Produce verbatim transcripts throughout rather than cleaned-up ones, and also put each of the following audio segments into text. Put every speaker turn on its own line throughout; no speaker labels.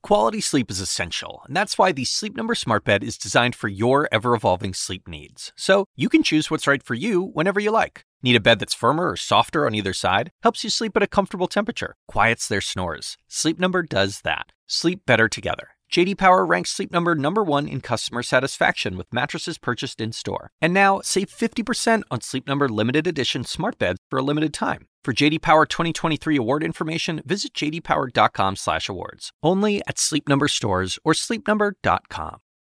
Quality sleep is essential, and that's why the Sleep Number Smart Bed is designed for your ever-evolving sleep needs. So you can choose what's right for you whenever you like. Need a bed that's firmer or softer on either side? Helps you sleep at a comfortable temperature, quiets their snores. Sleep Number does that. Sleep better together. J D Power ranks Sleep Number number one in customer satisfaction with mattresses purchased in-store. And now, save fifty percent on Sleep Number limited edition smart beds for a limited time. For J D Power twenty twenty-three award information, visit j d power dot com slash awards. Only at Sleep Number stores or sleep number dot com.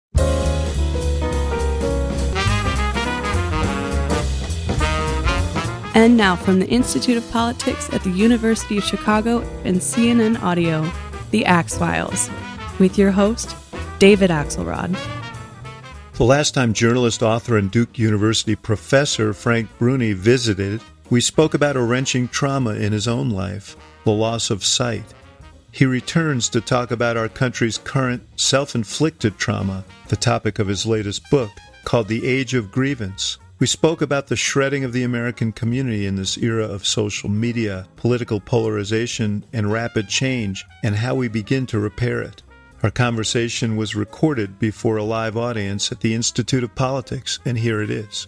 And now from the Institute of Politics at the University of Chicago and C N N Audio, The Axe Files, with your host, David Axelrod.
The last time journalist, author, and Duke University professor Frank Bruni visited, we spoke about a wrenching trauma in his own life, the loss of sight. He returns to talk about our country's current self-inflicted trauma, the topic of his latest book, called The Age of Grievance. We spoke about the shredding of the American community in this era of social media, political polarization, and rapid change, and how we begin to repair it. Our conversation was recorded before a live audience at the Institute of Politics, and here it is.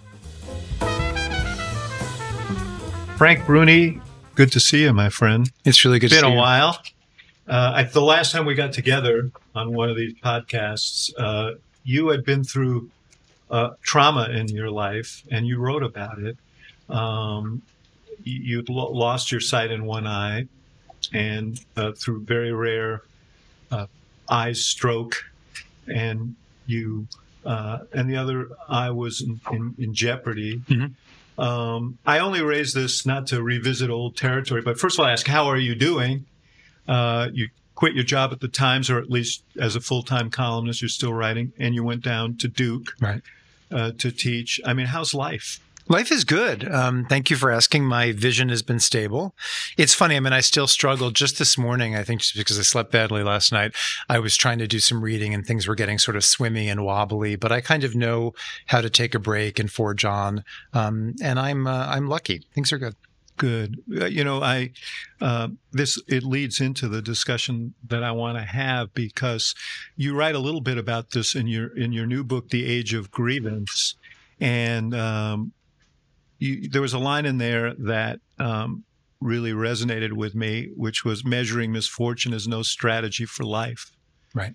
Frank Bruni, good to see you, my friend.
It's really good
to see you.
It's been
a while. Uh, I, the last time we got together on one of these podcasts, uh, you had been through uh, trauma in your life, and you wrote about it. Um, you you'd lo- lost your sight in one eye, and uh, through very rare uh, eye stroke, and you uh, and the other eye was in, in, in jeopardy. Mm-hmm. Um, I only raise this not to revisit old territory, but first of all, I ask, how are you doing? Uh, you quit your job at the Times, or at least as a full-time columnist, you're still writing, and you went down to Duke,
right,
uh, to teach. I mean, how's life?
Life is good. Um, thank you for asking. My vision has been stable. It's funny. I mean, I still struggle. Just this morning, I think just because I slept badly last night, I was trying to do some reading and things were getting sort of swimmy and wobbly, but I kind of know how to take a break and forge on. Um, and I'm, uh, I'm lucky. Things are good.
Good. Uh, you know, I, uh, this, it leads into the discussion that I want to have, because you write a little bit about this in your, in your new book, The Age of Grievance. And, um, You, there was a line in there that um, really resonated with me, which was measuring misfortune is no strategy for life.
Right.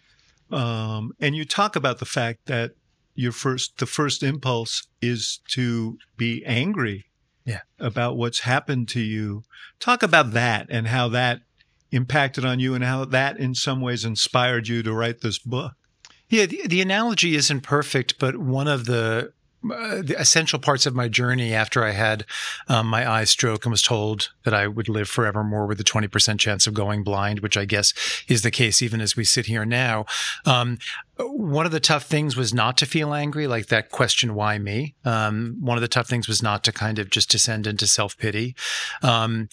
Um, and you talk about the fact that your first, the first impulse is to be angry
yeah.
about what's happened to you. Talk about that and how that impacted on you and how that in some ways inspired you to write this book.
Yeah, the, the analogy isn't perfect, but one of the Uh, the essential parts of my journey after I had um, my eye stroke and was told that I would live forevermore with a twenty percent chance of going blind, which I guess is the case even as we sit here now. Um, one of the tough things was not to feel angry, like that question, why me? Um, one of the tough things was not to kind of just descend into self-pity. Um,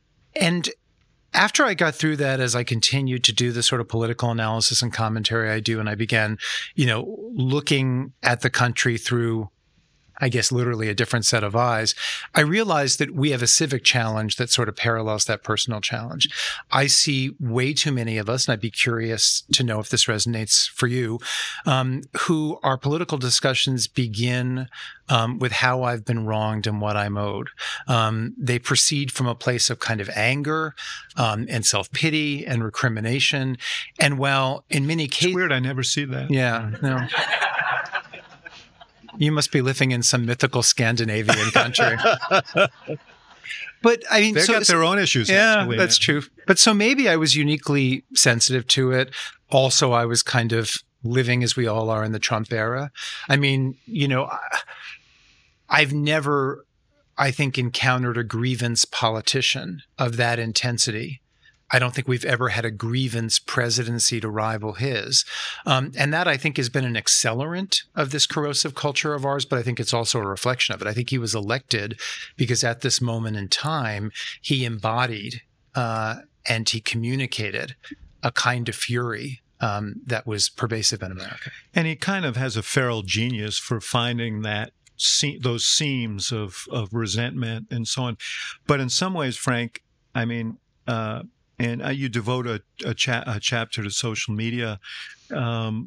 and After I got through that, as I continued to do the sort of political analysis and commentary I do, and I began, you know, looking at the country through, I guess, literally a different set of eyes, I realized that we have a civic challenge that sort of parallels that personal challenge. I see way too many of us, and I'd be curious to know if this resonates for you, um, who our political discussions begin um, with how I've been wronged and what I'm owed. Um, they proceed from a place of kind of anger um, and self-pity and recrimination. And while in many cases—
It's weird, I never see that.
Yeah, no. You must be living in some mythical Scandinavian country. But I mean,
they've
so,
got their own issues.
Yeah,
actually,
that's
yeah.
true. But so maybe I was uniquely sensitive to it. Also, I was kind of living as we all are in the Trump era. I mean, you know, I've never, I think, encountered a grievance politician of that intensity. I don't think we've ever had a grievance presidency to rival his. Um, and that, I think, has been an accelerant of this corrosive culture of ours, but I think it's also a reflection of it. I think he was elected because at this moment in time, he embodied uh, and he communicated a kind of fury um, that was pervasive in America.
And he kind of has a feral genius for finding that se- those seams of, of resentment and so on. But in some ways, Frank, I mean, uh, and uh, you devote a, a, cha- a chapter to social media. Um,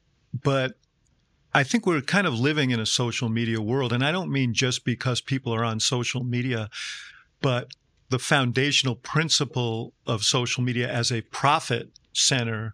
but I think we're kind of living in a social media world. And I don't mean just because people are on social media, but the foundational principle of social media as a profit center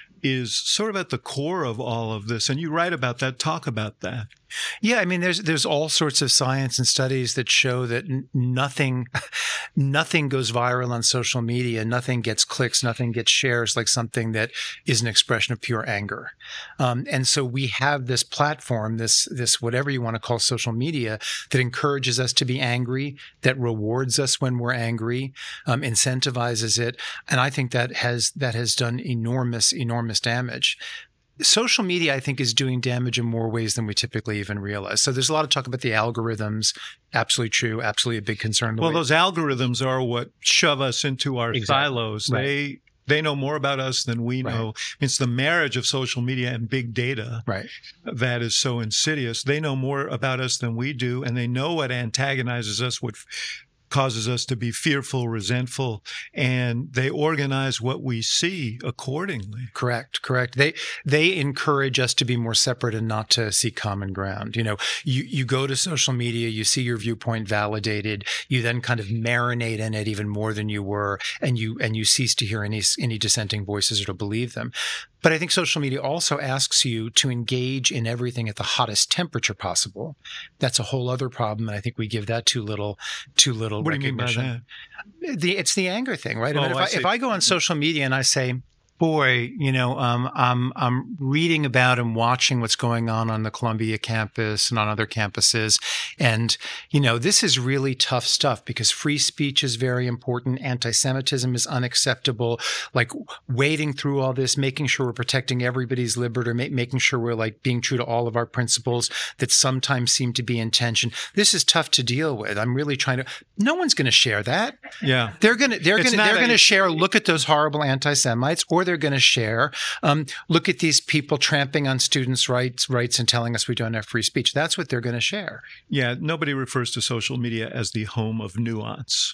is sort of at the core of all of this. And you write about that, talk about that.
Yeah, I mean, there's there's all sorts of science and studies that show that n- nothing nothing goes viral on social media, nothing gets clicks, nothing gets shares like something that is an expression of pure anger. Um, and so we have this platform, this this whatever you want to call social media, that encourages us to be angry, that rewards us when we're angry, um, incentivizes it, and I think that has that has done enormous enormous damage. Social media, I think, is doing damage in more ways than we typically even realize. So there's a lot of talk about the algorithms. Absolutely true. Absolutely a big concern.
Well, those algorithms are what shove us into our exactly. silos. Right. They they know more about us than we know. Right. It's the marriage of social media and big data
right.
that is so insidious. They know more about us than we do, and they know what antagonizes us, what causes us to be fearful, resentful, and they organize what we see accordingly.
Correct, correct. They they encourage us to be more separate and not to seek common ground. You know, you, you go to social media, you see your viewpoint validated, you then kind of marinate in it even more than you were, and you and you cease to hear any any dissenting voices or to believe them. But I think social media also asks you to engage in everything at the hottest temperature possible. That's a whole other problem, and I think we give that too little, too little
what
recognition.
Do you mean by that?
The, it's the anger thing, right?
Oh,
I mean, if, I,
I
if I go on social media and I say, boy, you know, um, I'm I'm reading about and watching what's going on on the Columbia campus and on other campuses, and you know, this is really tough stuff because free speech is very important. Anti-Semitism is unacceptable. Like wading through all this, making sure we're protecting everybody's liberty, ma- making sure we're like being true to all of our principles that sometimes seem to be in tension. This is tough to deal with. I'm really trying to. No one's going to share that.
Yeah,
they're gonna they're
it's
gonna they're
a,
gonna share. Look at those horrible anti-Semites, or they're going to share, um, look at these people tramping on students' rights, rights and telling us we don't have free speech. That's what they're going to share.
Yeah, nobody refers to social media as the home of nuance.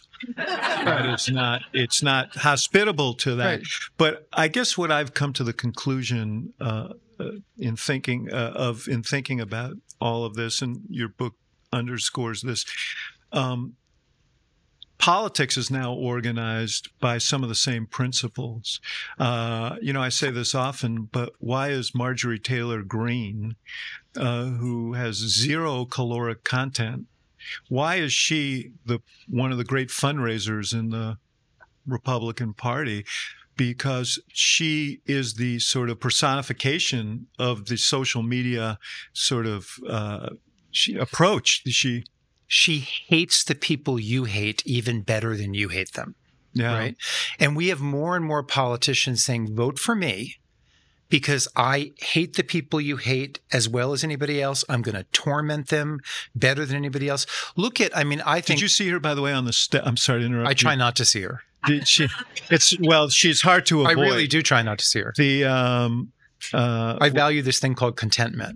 But it's not. It's not hospitable to that.
Right.
But I guess what I've come to the conclusion uh, uh, in thinking uh, of in thinking about all of this, and your book underscores this. Um, Politics is now organized by some of the same principles. Uh, you know, I say this often, but why is Marjorie Taylor Greene, uh, who has zero caloric content, why is she the one of the great fundraisers in the Republican Party? Because she is the sort of personification of the social media sort of uh, she, approach. She
She hates the people you hate even better than you hate them.
Yeah.
Right. And we have more and more politicians saying, vote for me because I hate the people you hate as well as anybody else. I'm going to torment them better than anybody else. Look at, I mean, I think.
Did you see her, by the way, on the step? I'm sorry to interrupt.
I try
you.
not to see her.
Did she? It's, well, she's hard to avoid.
I really do try not to see her.
The, um, uh,
I value this thing called contentment.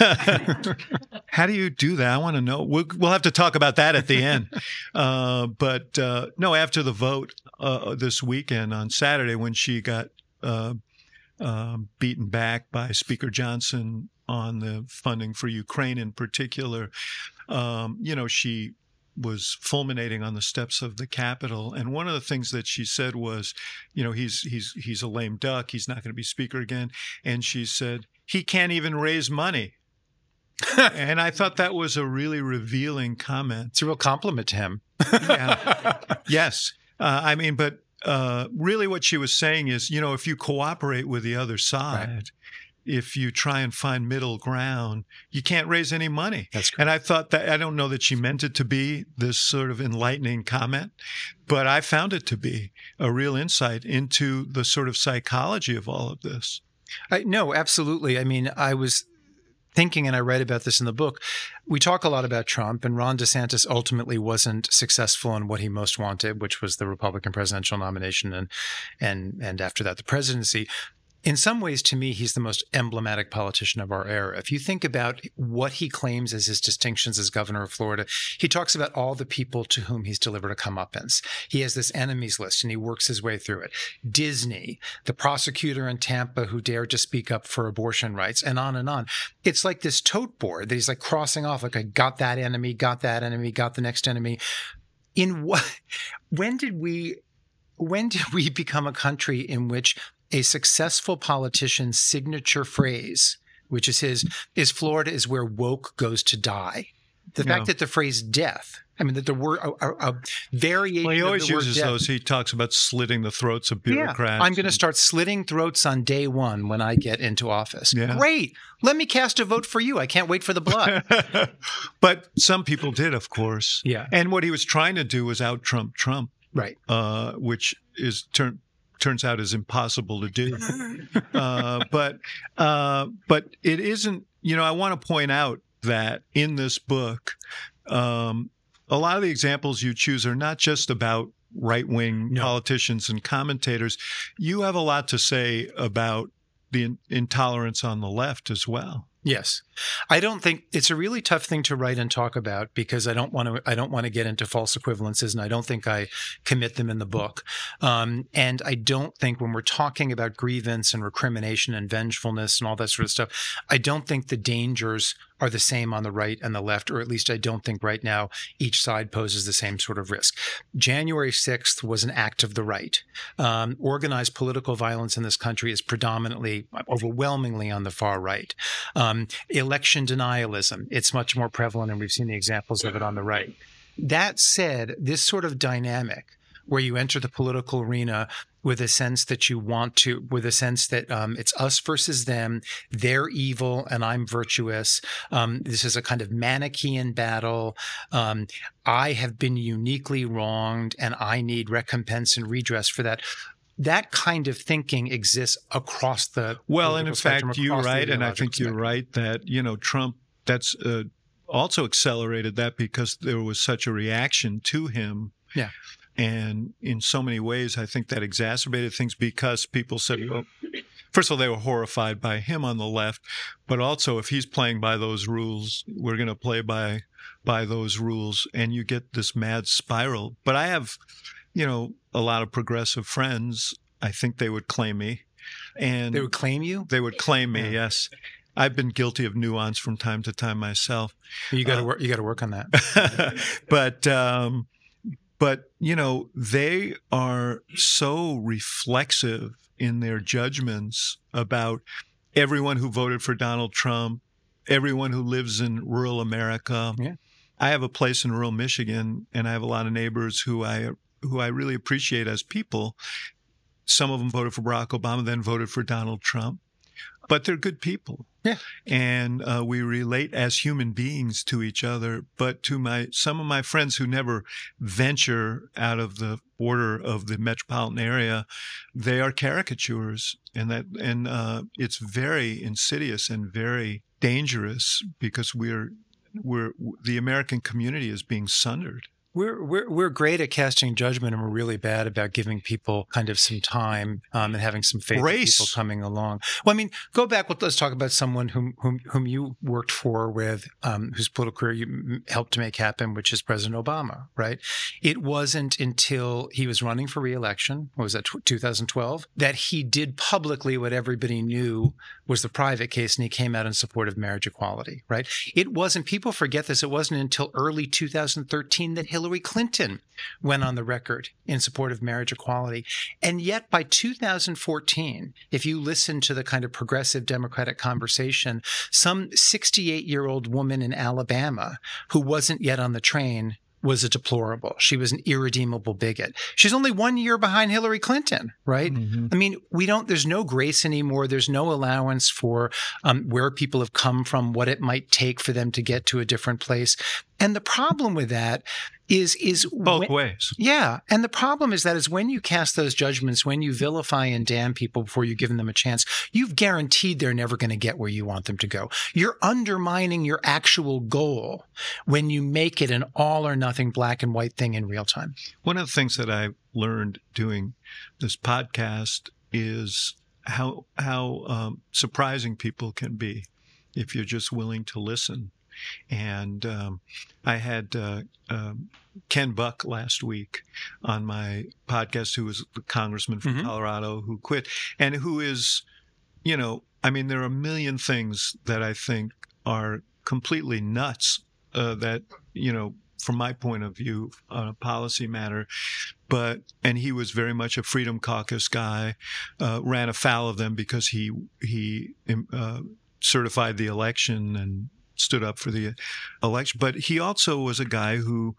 How do you do that? I want to know. We'll, we'll have to talk about that at the end. Uh, but uh, no, after the vote uh, this weekend on Saturday, when she got uh, uh, beaten back by Speaker Johnson on the funding for Ukraine in particular, um, you know, she was fulminating on the steps of the Capitol. And one of the things that she said was, you know, he's he's he's a lame duck. He's not going to be Speaker again. And she said, he can't even raise money. And I thought that was a really revealing comment.
It's a real compliment to him.
Yeah. Yes. Uh, I mean, but uh, really what she was saying is, you know, if you cooperate with the other side, right. If you try and find middle ground, you can't raise any money.
That's correct.
And I thought that, I don't know that she meant it to be this sort of enlightening comment, but I found it to be a real insight into the sort of psychology of all of this.
I, no, absolutely. I mean, I was thinking, and I write about this in the book, we talk a lot about Trump, and Ron DeSantis ultimately wasn't successful in what he most wanted, which was the Republican presidential nomination and and and after that, the presidency. in some ways, to me, he's the most emblematic politician of our era. If you think about what he claims as his distinctions as governor of Florida, he talks about all the people to whom he's delivered a comeuppance. He has this enemies list, and he works his way through it. Disney, the prosecutor in Tampa who dared to speak up for abortion rights, and on and on. It's like this tote board that he's like crossing off, like, I got that enemy, got that enemy, got the next enemy. In what, when did we, when did we become a country in which a successful politician's signature phrase, which is his, is Florida is where woke goes to die? The
Yeah.
fact that the phrase death, I mean, that the word, a, a, a variation
Well, he always
of the word
uses
death.
those. He talks about slitting the throats of bureaucrats.
Yeah, I'm going to start slitting throats on day one when I get into office.
Yeah.
Great. Let me cast a vote for you. I can't wait for the blood.
But some people did, of course.
Yeah.
And what he was trying to do was out Trump Trump,
Right.
uh, which is turn, turns out is impossible to do. uh, but uh, but it isn't. You know, I want to point out that in this book, um, a lot of the examples you choose are not just about right-wing
No.
politicians and commentators. You have a lot to say about the in- intolerance on the left as well.
Yes. I don't think it's a really tough thing to write and talk about because I don't want to, I don't want to get into false equivalences, and I don't think I commit them in the book. Um, and I don't think when we're talking about grievance and recrimination and vengefulness and all that sort of stuff, I don't think the dangers are the same on the right and the left, or at least I don't think right now each side poses the same sort of risk. January sixth was an act of the right. Um, organized political violence in this country is predominantly, overwhelmingly on the far right. Um, election denialism, it's much more prevalent, and we've seen the examples of it on the right. That said, this sort of dynamic where you enter the political arena with a sense that you want to, with a sense that um, it's us versus them, they're evil and I'm virtuous. Um, this is a kind of Manichaean battle. Um, I have been uniquely wronged and I need recompense and redress for that. That kind of thinking exists across the
Well, and in
spectrum,
fact, you're
across the
right, and I
ideological
think you're
spectrum.
right that, you know, Trump, that's uh, also accelerated that because there was such a reaction to him.
Yeah.
And in so many ways, I think that exacerbated things because people said, well, first of all, they were horrified by him on the left, but also if he's playing by those rules, we're going to play by by those rules, and you get this mad spiral. But I have, you know, a lot of progressive friends. I think they would claim me, and
They would claim you?
they would claim me.
Yeah.
Yes, I've been guilty of nuance from time to time myself.
You got to
Uh,
work. You got to work on that.
but um, but you know, they are so reflexive in their judgments about everyone who voted for Donald Trump, everyone who lives in rural America.
Yeah.
I have a place in rural Michigan, and I have a lot of neighbors who I who I really appreciate as people. Some of them voted for Barack Obama, then voted for Donald Trump, but they're good people.
Yeah.
And uh, we relate as human beings to each other. But to my some of my friends who never venture out of the border of the metropolitan area, they are caricatures, and that and uh, it's very insidious and very dangerous because we're we're the American community is being sundered.
We're we're we're great at casting judgment, and we're really bad about giving people kind of some time um, and having some faith in
Grace.
people coming along. Well, I mean, go back. Let's talk about someone whom whom whom you worked for with, um, whose political career you m- helped to make happen, which is President Obama. Right? It wasn't until he was running for re-election, what was that, two thousand twelve, that he did publicly what everybody knew was the private case, and he came out in support of marriage equality. Right? It wasn't. People forget this. It wasn't until early two thousand thirteen that Hillary Clinton went on the record in support of marriage equality. And yet by two thousand fourteen, if you listen to the kind of progressive Democratic conversation, some sixty-eight-year-old woman in Alabama who wasn't yet on the train was a deplorable. She was an irredeemable bigot. She's only one year behind Hillary Clinton, right?
Mm-hmm.
I mean, we don't, there's no grace anymore. There's no allowance for um, where people have come from, what it might take for them to get to a different place. And the problem with that is, is
Both
when-
ways.
yeah. And the problem is that is when you cast those judgments, when you vilify and damn people before you've given them a chance, you've guaranteed they're never going to get where you want them to go. You're undermining your actual goal when you make it an all or nothing black and white thing in real time.
One of the things that I learned doing this podcast is how how um, surprising people can be if you're just willing to listen. And um, I had uh, um, Ken Buck last week on my podcast, who was the congressman from mm-hmm. Colorado who quit, and who is, you know, I mean, there are a million things that I think are completely nuts uh, that, you know, from my point of view on a policy matter. But, and he was very much a Freedom Caucus guy, uh, ran afoul of them because he, he uh, certified the election and stood up for the election. But he also was a guy who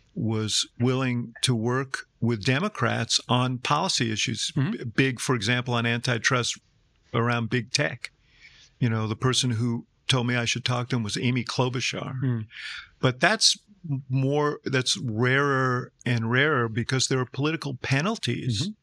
was willing to work with Democrats on policy issues, mm-hmm. big, for example, on antitrust around big tech. You know, the person who told me I should talk to him was Amy Klobuchar. Mm. But that's more, that's rarer and rarer because there are political penalties mm-hmm.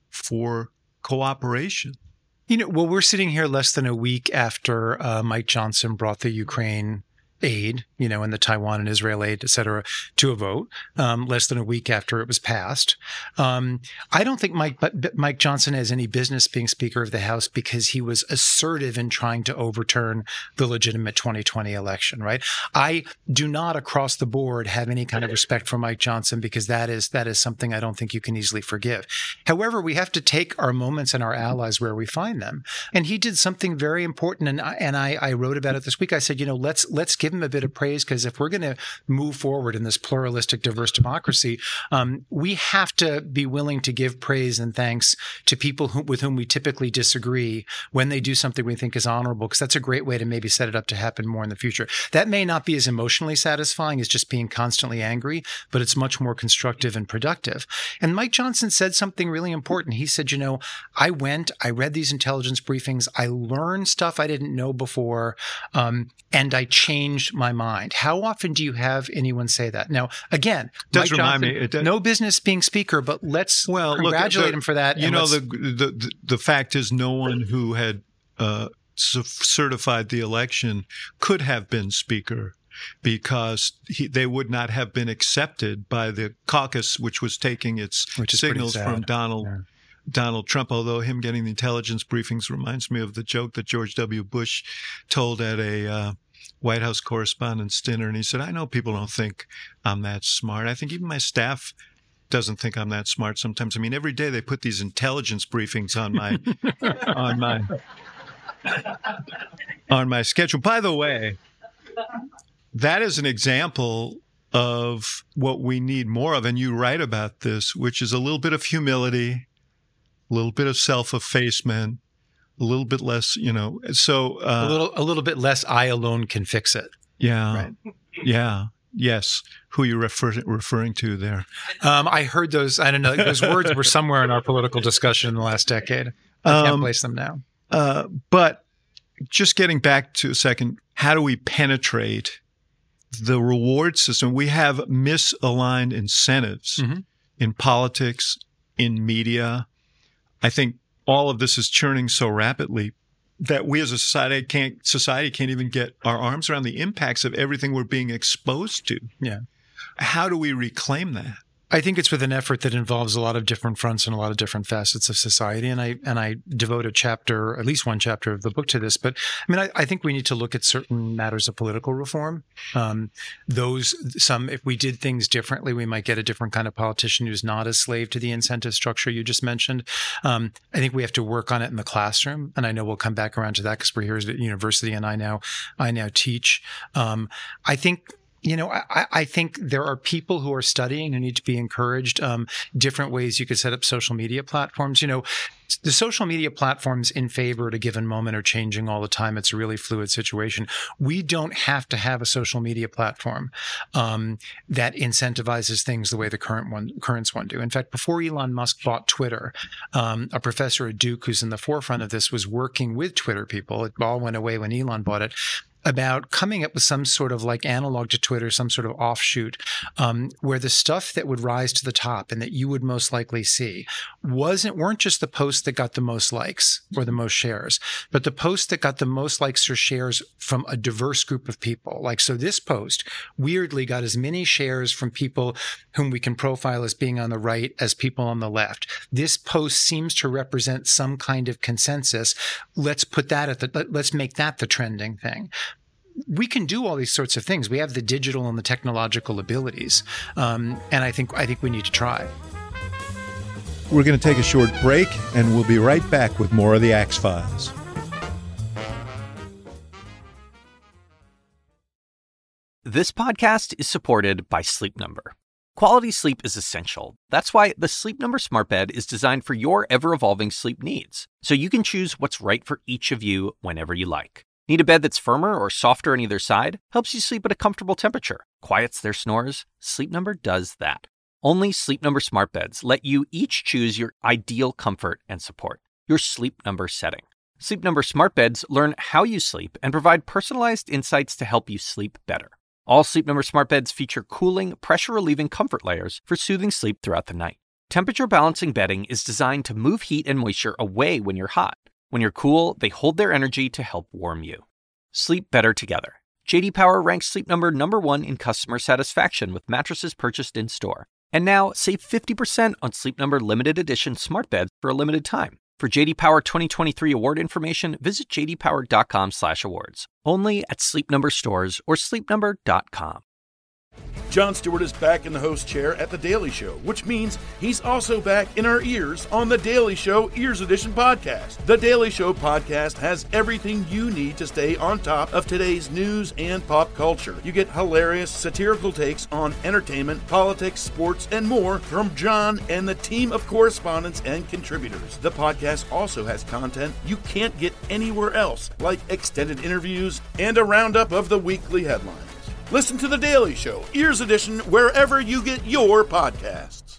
for cooperation.
You know, well, we're sitting here less than a week after uh, Mike Johnson brought the Ukraine aid, you know, and the Taiwan and Israel aid, et cetera, to a vote, um, less than a week after it was passed. Um, I don't think Mike Mike Johnson has any business being Speaker of the House because he was assertive in trying to overturn the legitimate twenty twenty election, right? I do not across the board have any kind of respect for Mike Johnson because that is that is something I don't think you can easily forgive. However, we have to take our moments and our allies where we find them. And he did something very important, and I, and I, I wrote about it this week. I said, you know, let's let's give him a bit of praise, because if we're going to move forward in this pluralistic, diverse democracy, um, we have to be willing to give praise and thanks to people who, with whom we typically disagree when they do something we think is honorable, because that's a great way to maybe set it up to happen more in the future. That may not be as emotionally satisfying as just being constantly angry, but it's much more constructive and productive. And Mike Johnson said something really important. He said, you know, I went, I read these intelligence briefings, I learned stuff I didn't know before, um, and I changed my mind. How often do you have anyone say that? Now, again,
does
Mike
remind
Johnson,
me, it does,
no business being Speaker, but let's
well,
congratulate
look, the,
him for that.
You know, the, the the fact is, no one who had uh, certified the election could have been Speaker, because he, they would not have been accepted by the caucus, which was taking its signals from Donald. Yeah. Donald Trump, although him getting the intelligence briefings reminds me of the joke that George W. Bush told at a uh, White House Correspondents' dinner. And he said, I know people don't think I'm that smart. I think even my staff doesn't think I'm that smart sometimes. I mean, every day they put these intelligence briefings on my on my on my schedule. By the way, that is an example of what we need more of, and you write about this, which is a little bit of humility, a little bit of self-effacement, a little bit less, you know, so uh,
a little, a little bit less. I alone can fix it.
Yeah,
right.
Yeah, yes. Who are you refer- referring to there?
Um, I heard those. I don't know. Those words were somewhere in our political discussion in the last decade. I can't um, place them now.
Uh, but just getting back to a second, how do we penetrate the reward system? We have misaligned incentives mm-hmm. in politics, in media. I think all of this is churning so rapidly that we as a society can't society can't even get our arms around the impacts of everything we're being exposed to.
Yeah.
How do we reclaim that?
I think it's with an effort that involves a lot of different fronts and a lot of different facets of society. And I and I devote a chapter, at least one chapter of the book to this. But I mean, I, I think we need to look at certain matters of political reform. Um, those, some, if we did things differently, we might get a different kind of politician who's not a slave to the incentive structure you just mentioned. Um, I think we have to work on it in the classroom. And I know we'll come back around to that because we're here at university and I now, I now teach. Um, I think You know, I, I think there are people who are studying who need to be encouraged. Um, different ways you could set up social media platforms. You know, the social media platforms in favor at a given moment are changing all the time. It's a really fluid situation. We don't have to have a social media platform um, that incentivizes things the way the current one, currents one do. In fact, before Elon Musk bought Twitter, um, a professor at Duke who's in the forefront of this was working with Twitter people. It all went away when Elon bought it. about coming up with some sort of like analog to Twitter, some sort of offshoot, um, where the stuff that would rise to the top and that you would most likely see wasn't weren't just the posts that got the most likes or the most shares, but the posts that got the most likes or shares from a diverse group of people. Like, so this post weirdly got as many shares from people whom we can profile as being on the right as people on the left. This post seems to represent some kind of consensus. Let's put that at the, let's make that the trending thing. We can do all these sorts of things. We have the digital and the technological abilities. Um, and I think, I think we need to try.
We're going to take a short break, and we'll be right back with more of the Axe Files.
This podcast is supported by Sleep Number. Quality sleep is essential. That's why the Sleep Number Smart Bed is designed for your ever-evolving sleep needs, so you can choose what's right for each of you whenever you like. Need a bed that's firmer or softer on either side? Helps you sleep at a comfortable temperature. Quiets their snores? Sleep Number does that. Only Sleep Number Smart Beds let you each choose your ideal comfort and support, your Sleep Number setting. Sleep Number Smart Beds learn how you sleep and provide personalized insights to help you sleep better. All Sleep Number Smart Beds feature cooling, pressure-relieving comfort layers for soothing sleep throughout the night. Temperature-balancing bedding is designed to move heat and moisture away when you're hot. When you're cool, they hold their energy to help warm you. Sleep better together. J D Power ranks Sleep Number number one in customer satisfaction with mattresses purchased in-store. And now, save fifty percent on Sleep Number limited edition smart beds for a limited time. For J D Power twenty twenty-three award information, visit j d power dot com slash awards. Only at Sleep Number stores or sleep number dot com.
Jon Stewart is back in the host chair at The Daily Show, which means he's also back in our ears on The Daily Show Ears Edition podcast. The Daily Show podcast has everything you need to stay on top of today's news and pop culture. You get hilarious, satirical takes on entertainment, politics, sports, and more from Jon and the team of correspondents and contributors. The podcast also has content you can't get anywhere else, like extended interviews and a roundup of the weekly headlines. Listen to The Daily Show, Ears Edition, wherever you get your podcasts.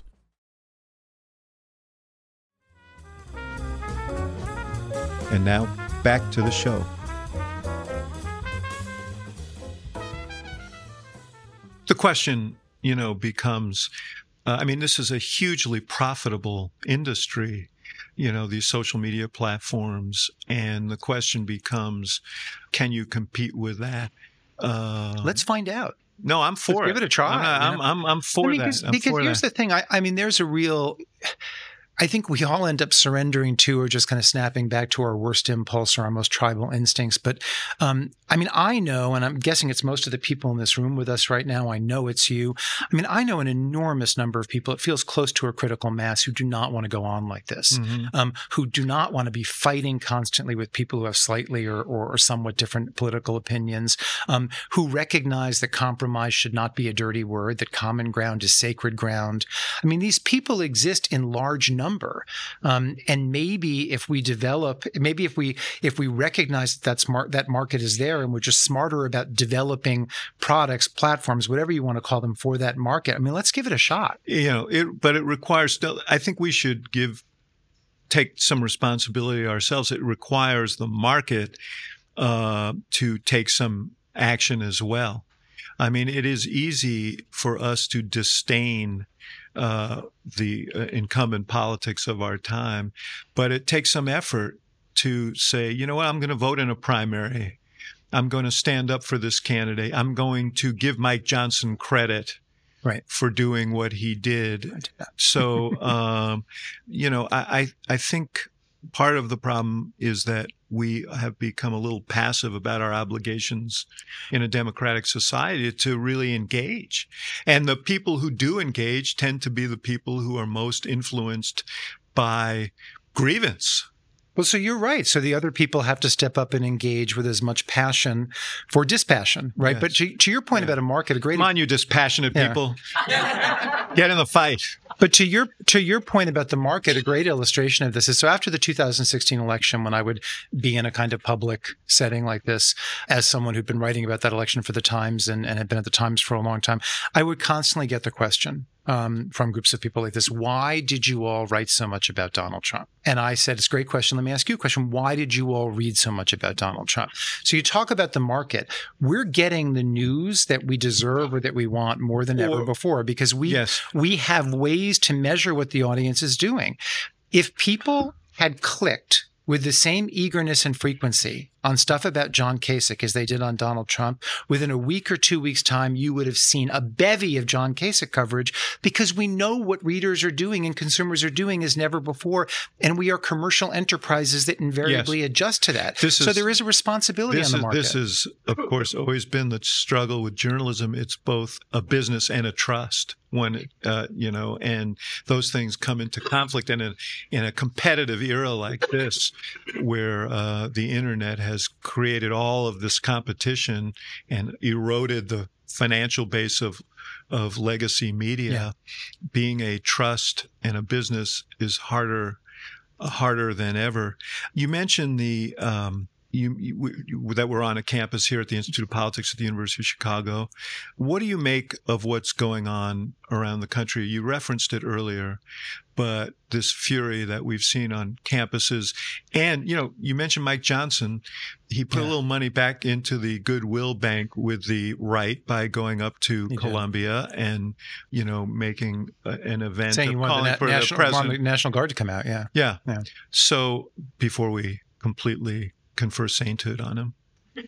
And now, back to the show. The question, you know, becomes, uh, I mean, this is a hugely profitable industry, you know, these social media platforms. And the question becomes, can you compete with that? Uh,
Let's find out.
No, I'm for
Let's
it.
Give it a try.
I'm, not, I'm, I'm, I'm for
I mean,
that. I'm
because
for
here's
that.
the thing. I, I mean, there's a real. I think we all end up surrendering to or just kind of snapping back to our worst impulse or our most tribal instincts. But um, I mean, I know, and I'm guessing it's most of the people in this room with us right now. I know it's you. I mean, I know an enormous number of people. It feels close to a critical mass who do not want to go on like this,
Mm-hmm.
um, who do not want to be fighting constantly with people who have slightly or, or, or somewhat different political opinions, um, who recognize that compromise should not be a dirty word, that common ground is sacred ground. I mean, these people exist in large numbers. Number. Um, and maybe if we develop, maybe if we if we recognize that that's mar- that market is there, and we're just smarter about developing products, platforms, whatever you want to call them, for that market. I mean, let's give it a shot.
You know, it, but it requires still. I think we should give take some responsibility ourselves. It requires the market uh, to take some action as well. I mean, it is easy for us to disdain uh, the uh, incumbent politics of our time, but it takes some effort to say, you know what, I'm going to vote in a primary. I'm going to stand up for this candidate. I'm going to give Mike Johnson credit
right.
for doing what he did. So, um, you know, I, I, I think part of the problem is that we have become a little passive about our obligations in a democratic society to really engage. And the people who do engage tend to be the people who are most influenced by grievance.
Well, so you're right. So the other people have to step up and engage with as much passion for dispassion, right?
Yes.
But to, to your point yeah. about a market, a great
Come on, you dispassionate
yeah.
people. Get in the fight.
But to your to your point about the market, a great illustration of this is, so after the two thousand sixteen election, when I would be in a kind of public setting like this, as someone who'd been writing about that election for the Times and, and had been at the Times for a long time, I would constantly get the question, um, from groups of people like this, why did you all write so much about Donald Trump? And I said, it's a great question. Let me ask you a question. Why did you all read so much about Donald Trump? So you talk about the market. We're getting the news that we deserve or that we want more than ever before because we
Yes.
we have ways to measure what the audience is doing. If people had clicked with the same eagerness and frequency on stuff about John Kasich as they did on Donald Trump, within a week or two weeks' time, you would have seen a bevy of John Kasich coverage because we know what readers are doing and consumers are doing as never before. And we are commercial enterprises that invariably yes. adjust to that. This so is, there is a responsibility on the market.
This has, of course, always been the struggle with journalism. It's both a business and a trust. When it, uh, you know, and those things come into conflict in a in a competitive era like this, where uh, the internet has created all of this competition and eroded the financial base of of legacy media.
Yeah.
Being a trust and a business is harder uh, harder than ever. You mentioned the. Um, You, you, that we're on a campus here at the Institute of Politics at the University of Chicago. What do you make of what's going on around the country? You referenced it earlier, but this fury that we've seen on campuses. And, you know, you mentioned Mike Johnson. He put yeah. a little money back into the Goodwill Bank with the right by going up to he Columbia did. and, you know, making a, an event
Saying
of
he wanted
calling
the na-
for
national,
the president.
wanted the National Guard to come out, yeah.
Yeah.
yeah.
So before we completely confer sainthood on him.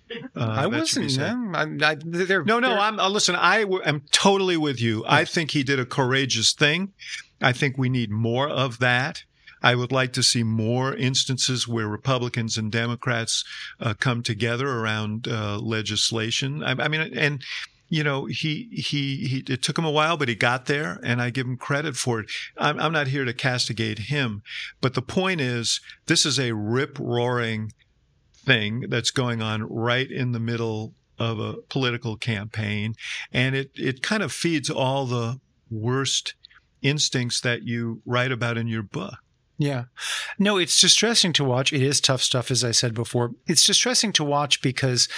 Uh,
I wasn't. No, I, I, they're,
no, no.
they're,
I'm uh, listen. I w- am totally with you. Yeah. I think he did a courageous thing. I think we need more of that. I would like to see more instances where Republicans and Democrats uh, come together around uh, legislation. I, I mean, and you know, he, he he it took him a while, but he got there, and I give him credit for it. I'm, I'm not here to castigate him, but the point is, this is a rip-roaring thing that's going on right in the middle of a political campaign. And it, it kind of feeds all the worst instincts that you write about in your book.
Yeah. No, it's distressing to watch. It is tough stuff, as I said before. It's distressing to watch because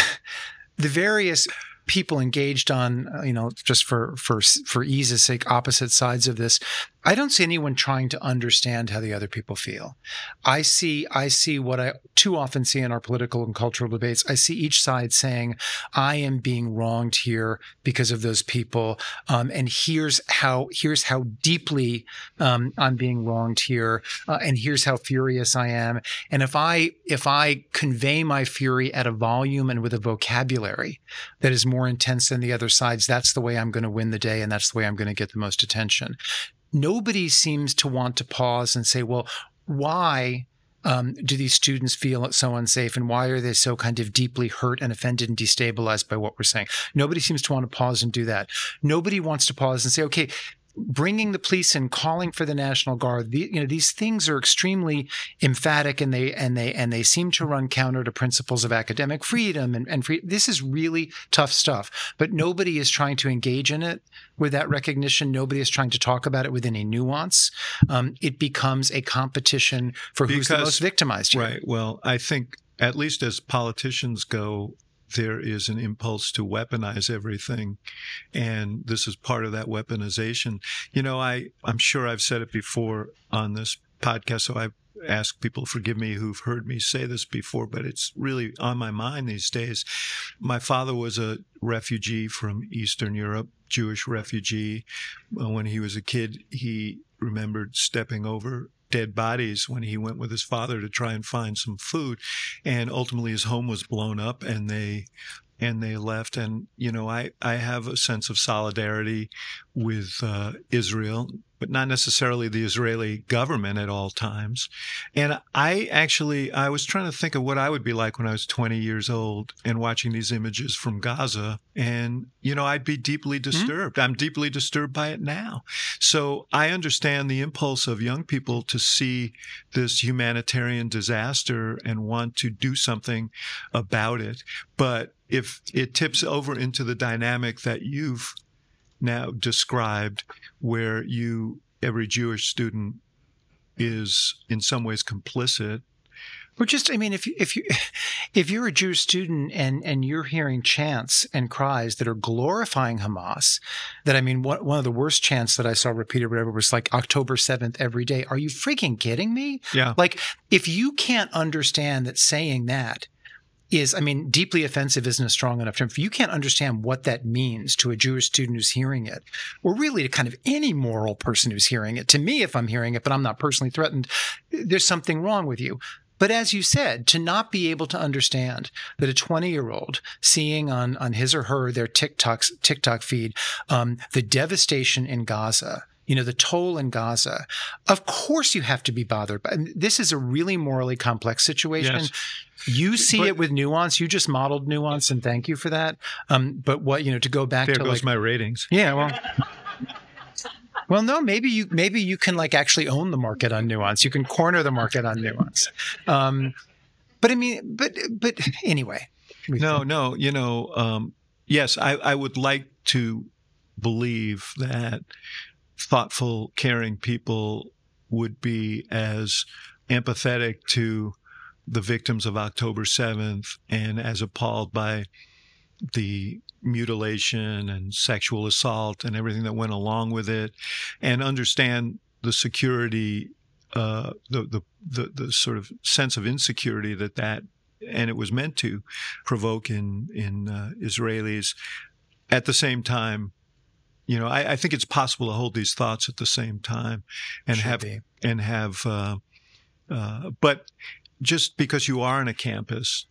the various people engaged on, you know, just for, for, for ease's sake, opposite sides of this, I don't see anyone trying to understand how the other people feel. I see, I see what I too often see in our political and cultural debates. I see each side saying, I am being wronged here because of those people. Um, and here's how, here's how deeply, um, I'm being wronged here. Uh, and here's how furious I am. And if I, if I convey my fury at a volume and with a vocabulary that is more intense than the other side's, that's the way I'm going to win the day. And that's the way I'm going to get the most attention. Nobody seems to want to pause and say, well, why um, do these students feel so unsafe, and why are they so kind of deeply hurt and offended and destabilized by what we're saying? Nobody seems to want to pause and do that. Nobody wants to pause and say, okay, bringing the police in, calling for the National Guard, the, you know, these things are extremely emphatic, and they and they and they seem to run counter to principles of academic freedom and, and free. This is really tough stuff, but nobody is trying to engage in it with that recognition. Nobody is trying to talk about it with any nuance. Um, it becomes a competition for who's because, the most victimized here.
Right. Well, I think at least as politicians go, there is an impulse to weaponize everything. And this is part of that weaponization. You know, I, I'm sure I've said it before on this podcast, so I ask people to forgive me who've heard me say this before, but it's really on my mind these days. My father was a refugee from Eastern Europe, Jewish refugee. When he was a kid, he remembered stepping over dead bodies when he went with his father to try and find some food, and ultimately his home was blown up and they and they left. And you know, I I have a sense of solidarity with uh, Israel, but not necessarily the Israeli government at all times. And I actually, I was trying to think of what I would be like when I was twenty years old and watching these images from Gaza. And, you know, I'd be deeply disturbed. Mm-hmm. I'm deeply disturbed by it now. So I understand the impulse of young people to see this humanitarian disaster and want to do something about it. But if it tips over into the dynamic that you've now described, where you, every Jewish student is in some ways complicit.
Or just, I mean, if you, if you, if you're a Jewish student and, and you're hearing chants and cries that are glorifying Hamas, that, I mean, one, one of the worst chants that I saw repeated whatever was like October seventh every day. Are you freaking kidding me?
Yeah.
Like, if you can't understand that saying that is, I mean, deeply offensive isn't a strong enough term. If you can't understand what that means to a Jewish student who's hearing it, or really to kind of any moral person who's hearing it, to me, if I'm hearing it, but I'm not personally threatened, there's something wrong with you. But as you said, to not be able to understand that a twenty-year-old seeing on, on his or her, their TikTok's, TikTok feed, um, the devastation in Gaza, you know, the toll in Gaza, of course you have to be bothered by. This is a really morally complex situation.
Yes.
You see
But-
it with nuance. You just modeled nuance, and thank you for that. Um, but what, you know, to go back
There
to
goes
like,
my ratings.
yeah, well, well, no, maybe you maybe you can like actually own the market on nuance. You can corner the market on nuance. Um, but I mean, but but anyway,
No, no, you know, um, yes, I, I would like to believe that thoughtful, caring people would be as empathetic to the victims of October seventh and as appalled by the mutilation and sexual assault and everything that went along with it, and understand the security, uh, the, the, the, the sort of sense of insecurity that that, and it was meant to provoke in, in uh, Israelis. At the same time, you know, I, I think it's possible to hold these thoughts at the same time and
Should
have,
be.
and have, uh, uh, but just because you are on a campus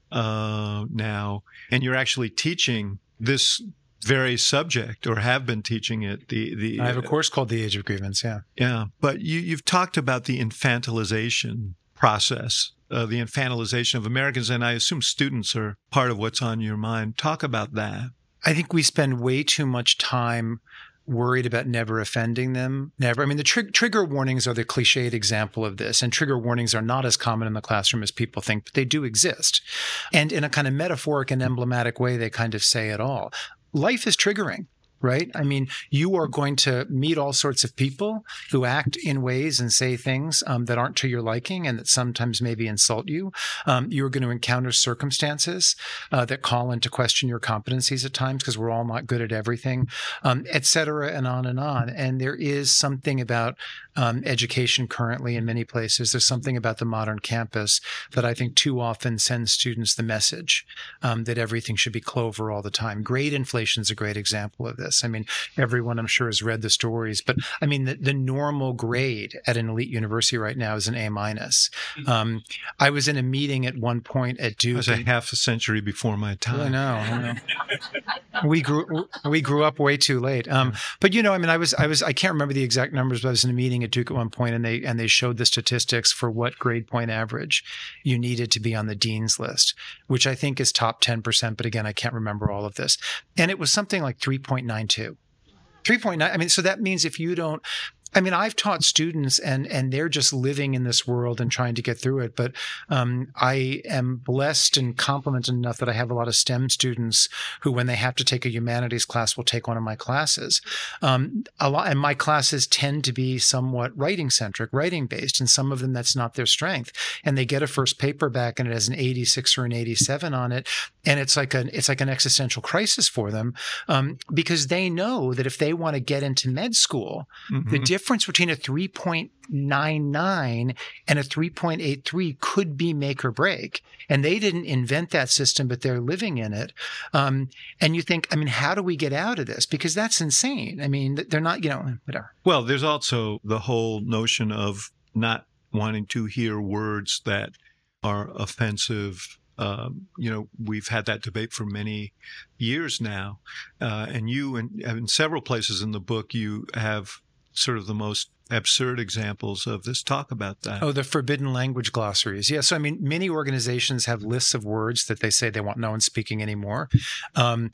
uh, now and you're actually teaching this very subject or have been teaching it, the, the
I have a course called The Age of Grievance. Yeah.
yeah, but you, you've talked about the infantilization process, uh, the infantilization of Americans, and I assume students are part of what's on your mind. Talk about that.
I think we spend way too much time worried about never offending them. Never. I mean, the tr- trigger warnings are the cliched example of this, and trigger warnings are not as common in the classroom as people think, but they do exist. And in a kind of metaphoric and emblematic way, they kind of say it all. Life is triggering. Right? I mean, you are going to meet all sorts of people who act in ways and say things um, that aren't to your liking and that sometimes maybe insult you. Um, you're going to encounter circumstances uh, that call into question your competencies at times because we're all not good at everything, um, et cetera, and on and on. And there is something about um, education currently in many places. There's something about the modern campus that I think too often sends students the message um, that everything should be clover all the time. Grade inflation is a great example of this. I mean, everyone I'm sure has read the stories, but I mean, the, the normal grade at an elite university right now is an A minus. Um, I was in a meeting at one point at Duke.
That was a half a century before my time.
I know. I know. We grew we grew up way too late. Um, but you know, I mean, I was I was I can't remember the exact numbers, but I was in a meeting at Duke at one point, and they and they showed the statistics for what grade point average you needed to be on the dean's list, which I think is top ten percent. But again, I can't remember all of this, and it was something like three point nine two. three point nine. I mean, so that means if you don't, I mean, I've taught students and and they're just living in this world and trying to get through it. But um, I am blessed and complimented enough that I have a lot of STEM students who, when they have to take a humanities class, will take one of my classes. Um, a lot, and my classes tend to be somewhat writing centric, writing based, and some of them that's not their strength. And they get a first paper back, and it has an eighty-six or an eighty-seven on it, and it's like an it's like an existential crisis for them um, because they know that if they want to get into med school,
Mm-hmm.
the difference between a three point nine nine and a three point eight three could be make or break. And they didn't invent that system, but they're living in it. Um, and you think, I mean, how do we get out of this? Because that's insane. I mean, they're not, you know, whatever.
Well, there's also the whole notion of not wanting to hear words that are offensive. Um, you know, we've had that debate for many years now. Uh, and you, in, in several places in the book, you have sort of the most absurd examples of this. Talk about that.
Oh, the forbidden language glossaries. Yeah. So, I mean, many organizations have lists of words that they say they want no one speaking anymore. Um,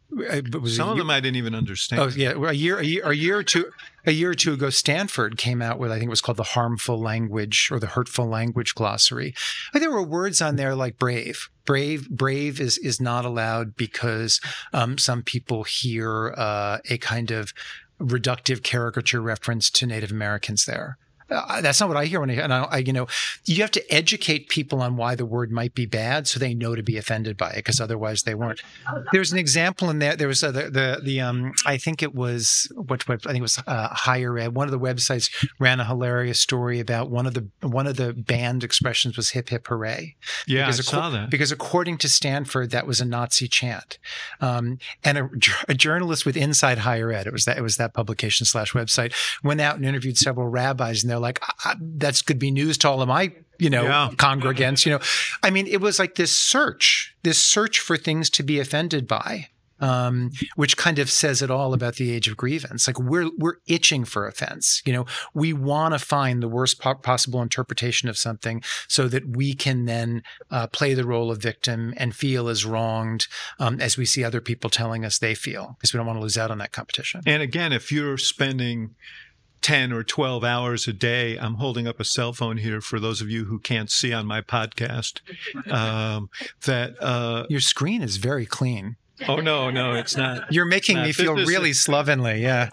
but was
Some
it,
of them I didn't even understand.
Oh, yeah. A year, a year, a year or two, a year or two ago, Stanford came out with, I think it was called the harmful language or the hurtful language glossary. But there were words on there like brave. Brave, brave is is not allowed because um, some people hear uh, a kind of reductive caricature reference to Native Americans there. Uh, that's not what I hear when I, and I, I, you know, you have to educate people on why the word might be bad so they know to be offended by it, because otherwise they weren't. There's an example in there. There was uh, the, the, the, um, I think it was, what web, I think it was uh, Higher Ed. One of the websites ran a hilarious story about one of the, one of the banned expressions was hip, hip, hooray.
Yeah,
because
I saw that.
Because according to Stanford, that was a Nazi chant. Um, and a, a journalist with Inside Higher Ed, it was that, it was that publication slash website, went out and interviewed several rabbis, and they're like, that's could be news to all of my, you know, yeah. congregants, you know. I mean, it was like this search, this search for things to be offended by, um, which kind of says it all about the age of grievance. Like we're, we're itching for offense. You know, we want to find the worst po- possible interpretation of something so that we can then uh, play the role of victim and feel as wronged um, as we see other people telling us they feel, because we don't want to lose out on that competition.
And again, if you're spending ten or twelve hours a day. I'm holding up a cell phone here for those of you who can't see on my podcast. Um, that uh,
Your screen is very clean.
Oh, no, no, it's not.
You're making
not.
me feel
This is-
really slovenly. Yeah.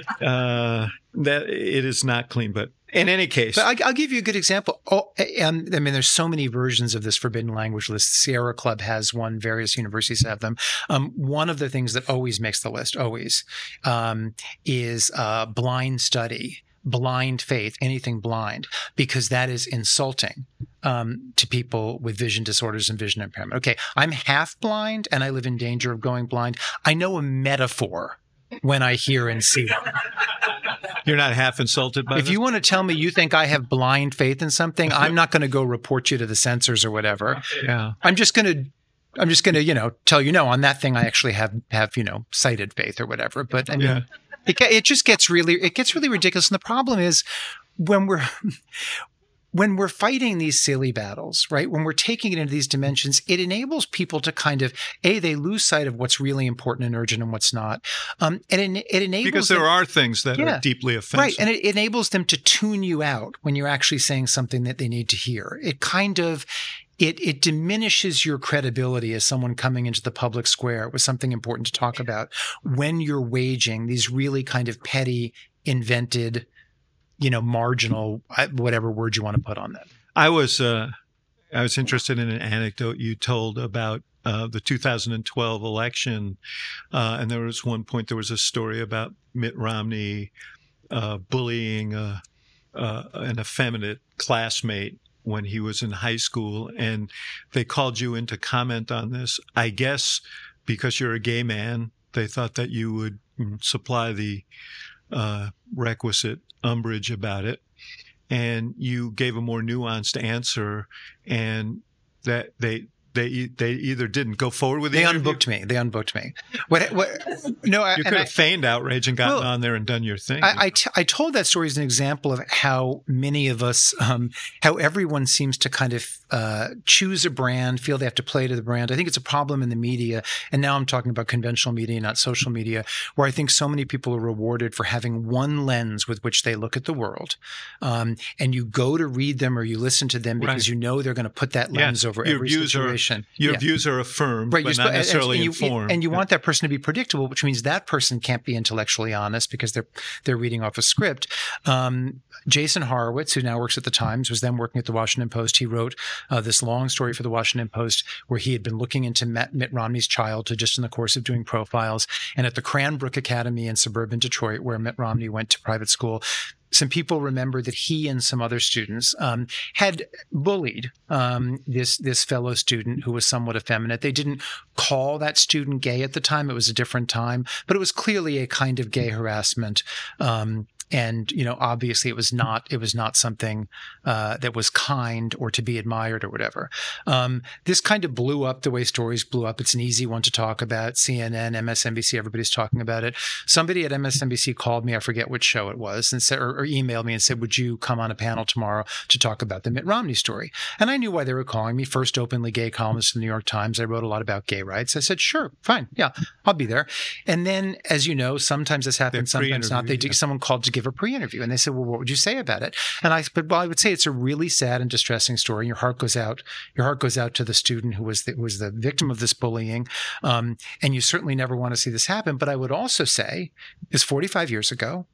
Uh, that it is not clean, but in any case.
But I, I'll give you a good example. Oh, and I mean, there's so many versions of this forbidden language list. Sierra Club has one. Various universities have them. Um, one of the things that always makes the list, always, um, is uh, blind study, blind faith, anything blind, because that is insulting um, to people with vision disorders and vision impairment. Okay, I'm half blind and I live in danger of going blind. I know a metaphor when I hear and see one.
You're not half insulted by
If
this?
you want to tell me you think I have blind faith in something, I'm not going to go report you to the censors or whatever.
Yeah.
I'm just going to, I'm just going to, you know, tell you, no, on that thing, I actually have, have, you know, sighted faith or whatever. But I mean,
Yeah.
it, it just gets really, it gets really ridiculous. And the problem is when we're, when we're fighting these silly battles, right? When we're taking it into these dimensions, it enables people to kind of, A, they lose sight of what's really important and urgent and what's not. Um, and it, it enables
Because there
them-
are things that
Yeah.
are deeply offensive.
Right. And it enables them to tune you out when you're actually saying something that they need to hear. It kind of, it, it diminishes your credibility as someone coming into the public square with something important to talk about when you're waging these really kind of petty, invented, you know, marginal, whatever word you want to put on that.
I was uh, I was interested in an anecdote you told about uh, the two thousand twelve election, uh, and there was one point there was a story about Mitt Romney uh, bullying uh, uh, an effeminate classmate when he was in high school, and they called you in to comment on this. I guess because you're a gay man, they thought that you would mm, supply the uh, requisite umbrage about it, and you gave a more nuanced answer, and that they they they either didn't go forward with the
They
interview.
unbooked me. They unbooked me. What? what no, I,
You
and
could
I-
have feigned outrage and gotten
Well,
on there and done your thing.
I, I, t- I told that story as an example of how many of us, um, how everyone seems to kind of uh, choose a brand, feel they have to play to the brand. I think it's a problem in the media. And now I'm talking about conventional media, not social media, where I think so many people are rewarded for having one lens with which they look at the world. Um, and you go to read them or you listen to them because
Right.
you know they're going to put that
Yeah.
lens over
Your
every
views are-
situation.
your
Yeah.
views are affirmed,
Right,
but
you're
not
spo- and-
necessarily
and, you,
informed.
and you
Yeah.
want that person to be predictable, which means that person can't be intellectually honest because they're they're reading off a script. Um, Jason Horowitz, who now works at the Times, was then working at the Washington Post. He wrote uh, this long story for the Washington Post where he had been looking into Mitt, Mitt Romney's childhood just in the course of doing profiles. And at the Cranbrook Academy in suburban Detroit, where Mitt Romney went to private school, some people remember that he and some other students um, had bullied um, this this fellow student who was somewhat effeminate. They didn't call that student gay at the time; it was a different time, but it was clearly a kind of gay harassment. Um, and you know, obviously, it was not it was not something uh, that was kind or to be admired or whatever. Um, this kind of blew up the way stories blew up. It's an easy one to talk about. C N N, M S N B C, everybody's talking about it. Somebody at M S N B C called me, I forget which show it was, and said, or, or emailed me and said, would you come on a panel tomorrow to talk about the Mitt Romney story? And I knew why they were calling me. First openly gay columnist in the New York Times. I wrote a lot about gay rights. I said, sure, fine. Yeah, I'll be there. And then, as you know, sometimes this happens,
They
sometimes not. They
pre-interview,
do,
yeah.
someone called to give a pre-interview and they said, well, what would you say about it? And I said, well, I would say it's a really sad and distressing story. Your heart goes out. Your heart goes out to the student who was the, who was the victim of this bullying. Um, and you certainly never want to see this happen. But I would also say, it's forty-five years ago.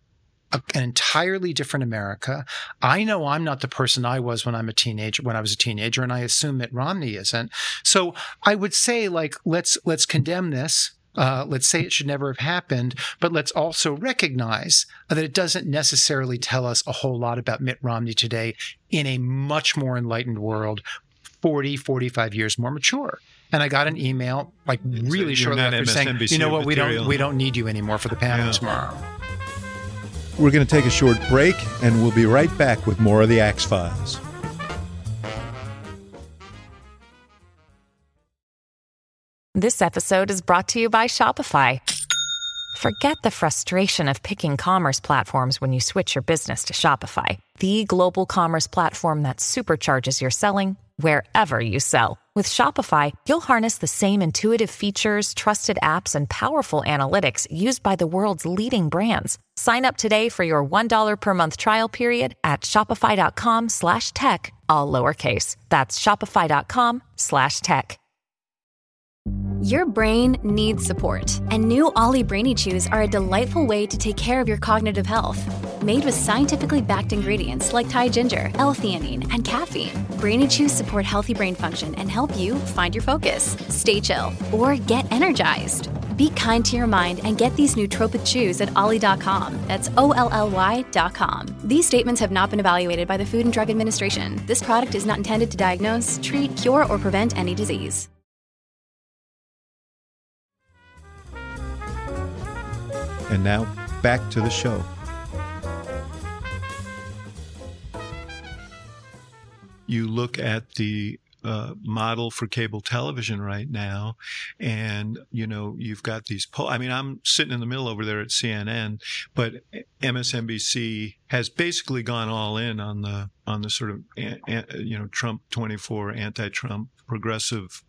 a, an entirely different America. I know I'm not the person I was when I'm a teenager, when I was a teenager, and I assume Mitt Romney isn't. So I would say, like, let's let's condemn this. Uh, let's say it should never have happened, but let's also recognize that it doesn't necessarily tell us a whole lot about Mitt Romney today in a much more enlightened world, forty, forty-five years more mature. And I got an email like really
so
shortly after saying, you know what, we don't we don't need you anymore for the panel yeah. tomorrow.
We're going to take a short break, and we'll be right back with more of the Axe Files.
This episode is brought to you by Shopify. Forget the frustration of picking commerce platforms when you switch your business to Shopify, the global commerce platform that supercharges your selling wherever you sell. With Shopify, you'll harness the same intuitive features, trusted apps, and powerful analytics used by the world's leading brands. Sign up today for your one dollar per month trial period at shopify.com slash tech, all lowercase. That's shopify.com slash tech.
Your brain needs support, and new Ollie Brainy Chews are a delightful way to take care of your cognitive health. Made with scientifically backed ingredients like Thai ginger, L-theanine, and caffeine, Brainy Chews support healthy brain function and help you find your focus, stay chill, or get energized. Be kind to your mind and get these nootropic chews at ollie dot com. That's O L L Y dot com. These statements have not been evaluated by the Food and Drug Administration. This product is not intended to diagnose, treat, cure, or prevent any disease.
And now, back to the show.
You look at the uh, model for cable television right now, and, you know, you've got these po- I mean, I'm sitting in the middle over there at C N N, but M S N B C has basically gone all in on the on the sort of, you know, Trump twenty-four, anti-Trump, progressive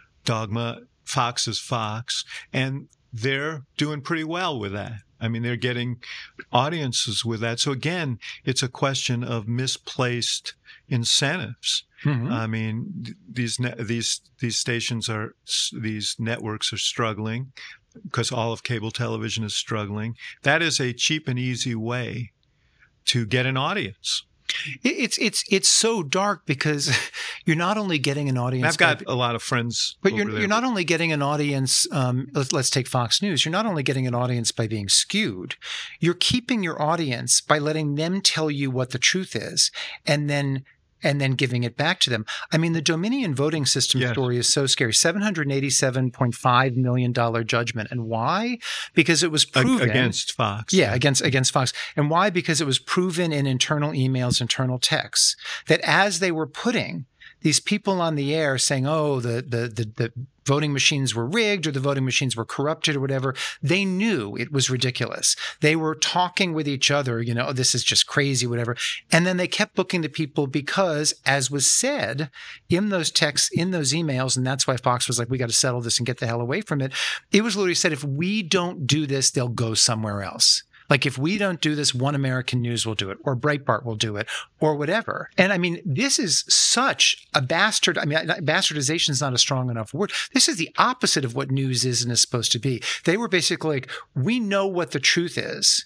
dogma. Fox is Fox, and they're doing pretty well with that. I mean, they're getting audiences with that. So again, it's a question of misplaced incentives. Mm-hmm. I mean, these ne- these these stations are these networks are struggling because all of cable television is struggling. That is a cheap and easy way to get an audience.
It's it's it's so dark because you're not only getting an audience.
I've got a lot of friends,
but you're
over there.
you're not only getting an audience. Um, let's let's take Fox News. You're not only getting an audience by being skewed. You're keeping your audience by letting them tell you what the truth is, and then. and then giving it back to them. I mean, the Dominion voting system yes. story is so scary. seven hundred eighty-seven point five million dollars judgment. And why? Because it was proven.
Against Fox.
Yeah, against against Fox. And why? Because it was proven in internal emails, internal texts, that as they were putting these people on the air saying, oh, the the the, the voting machines were rigged or the voting machines were corrupted or whatever, they knew it was ridiculous. They were talking with each other, you know, oh, this is just crazy, whatever. And then they kept looking to people because, as was said in those texts, in those emails, and that's why Fox was like, we got to settle this and get the hell away from it. It was literally said, if we don't do this, they'll go somewhere else. Like, if we don't do this, One American News will do it, or Breitbart will do it, or whatever. And I mean, this is such a bastard. I mean, bastardization is not a strong enough word. This is the opposite of what news is and is supposed to be. They were basically like, we know what the truth is.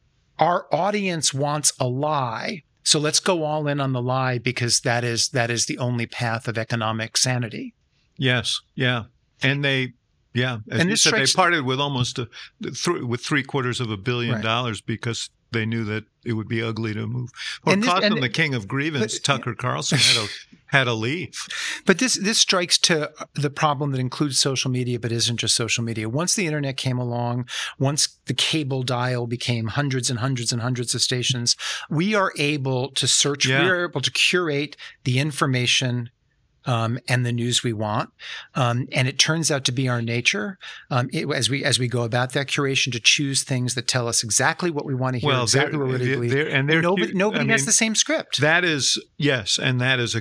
Our audience wants a lie. So let's go all in on the lie because that is that is the only path of economic sanity.
Yes. Yeah. And they... Yeah, as and you said, strikes- they parted with almost a, th- with three quarters of a billion right. dollars because they knew that it would be ugly to move. Or this, cost them the king of grievance, but, Tucker Carlson, had to, had to leave.
But this this strikes to the problem that includes social media, but isn't just social media. Once the internet came along, once the cable dial became hundreds and hundreds and hundreds of stations, we are able to search, yeah. we are able to curate the information Um, and the news we want, um, and it turns out to be our nature um, it, as we as we go about that curation to choose things that tell us exactly what we want to hear,
well,
exactly what we
they're,
believe.
They're, and they're,
nobody nobody
I
has
mean,
the same script.
That is yes, and that is a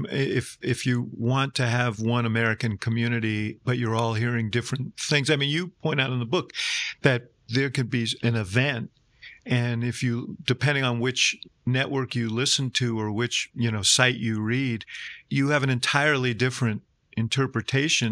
if if you want to have one American community, but you're all hearing different things. I mean, you point out in the book that there could be an event. And if you, depending on which network you listen to or which, you know, site you read, you have an entirely different interpretation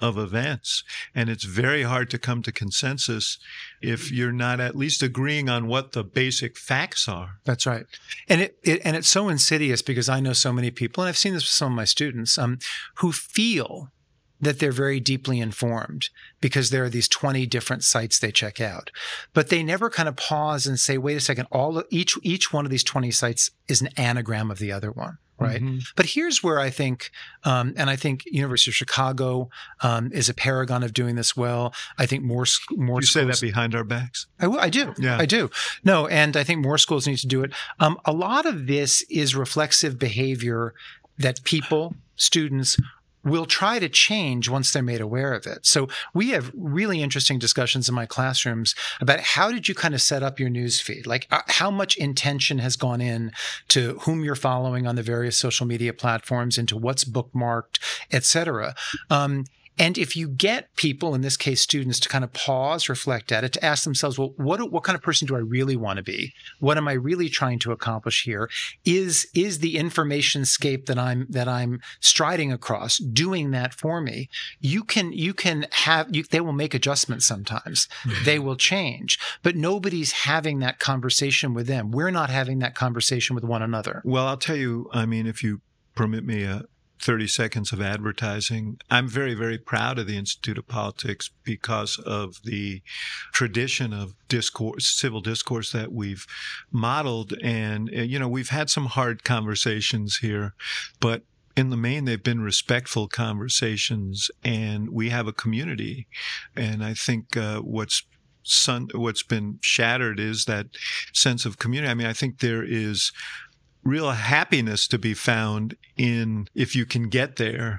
of events. And it's very hard to come to consensus if you're not at least agreeing on what the basic facts are.
That's right. And it, it and it's so insidious because I know so many people, and I've seen this with some of my students, um, who feel that they're very deeply informed because there are these twenty different sites they check out. But they never kind of pause and say, wait a second, all of, each each one of these twenty sites is an anagram of the other one. Right. Mm-hmm. But here's where I think, um, and I think University of Chicago um, is a paragon of doing this well. I think more, more
you
schools.
say that behind our backs?
I, I do.
Yeah.
I do. No, and I think more schools need to do it. Um, a lot of this is reflexive behavior that people, students, will try to change once they're made aware of it. So we have really interesting discussions in my classrooms about how did you kind of set up your news feed? Like uh, how much intention has gone in to whom you're following on the various social media platforms, into what's bookmarked, et cetera. Um, And if you get people, in this case students, to kind of pause, reflect at it, to ask themselves, well, what what kind of person do I really want to be? What am I really trying to accomplish here? Is is the information scape that I'm that I'm striding across doing that for me? You can you can have you, they will make adjustments sometimes. Mm-hmm. They will change, but nobody's having that conversation with them. We're not having that conversation with one another.
Well, I'll tell you. I mean, if you permit me a. thirty seconds of advertising. I'm very, very proud of the Institute of Politics because of the tradition of discourse, civil discourse that we've modeled. And, you know, we've had some hard conversations here, but in the main, they've been respectful conversations, and we have a community. And I think uh, what's Son, what's been shattered is that sense of community. I mean, I think there is real happiness to be found in, if you can get there,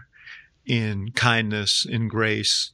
in kindness, in grace,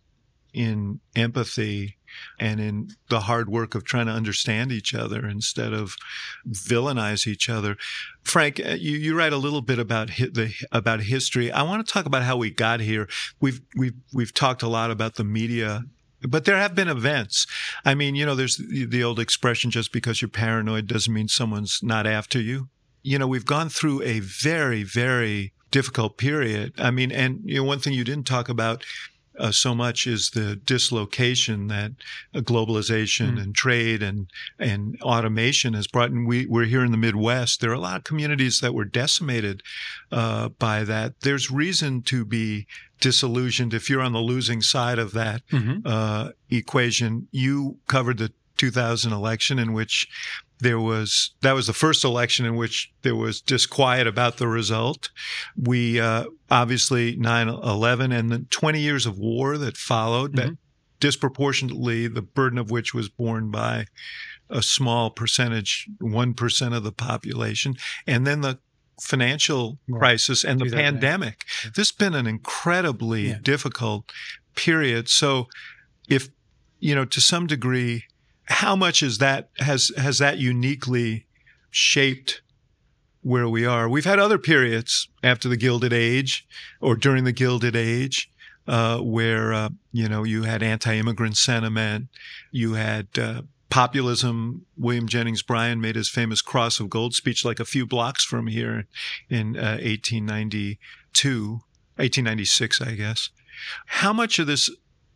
in empathy, and in the hard work of trying to understand each other instead of villainize each other. Frank, you, you write a little bit about hi- the about history. I want to talk about how we got here. We've we've we've talked a lot about the media. But there have been events. I mean, you know, there's the, the old expression, just because you're paranoid doesn't mean someone's not after you. You know, we've gone through a very, very difficult period. I mean, and, you know, one thing you didn't talk about uh, so much is the dislocation that uh, globalization mm. and trade and and automation has brought. And we, we're here in the Midwest. There are a lot of communities that were decimated uh, by that. There's reason to be disillusioned if you're on the losing side of that mm-hmm. uh, equation. You covered the two thousand election in which there was, that was the first election in which there was disquiet about the result. We, uh, obviously nine eleven and the twenty years of war that followed, mm-hmm. that disproportionately the burden of which was borne by a small percentage, one percent of the population. And then the financial crisis and the pandemic. Yeah. This has been an incredibly yeah. difficult period. So if, you know, to some degree, how much is that, has, has that uniquely shaped where we are? We've had other periods after the Gilded Age or during the Gilded Age, uh, where, uh, you know, you had anti-immigrant sentiment, you had, uh, populism. William Jennings Bryan made his famous Cross of Gold speech like a few blocks from here in uh, eighteen ninety-two, eighteen ninety-six, I guess. How much of this,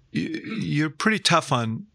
you're pretty tough on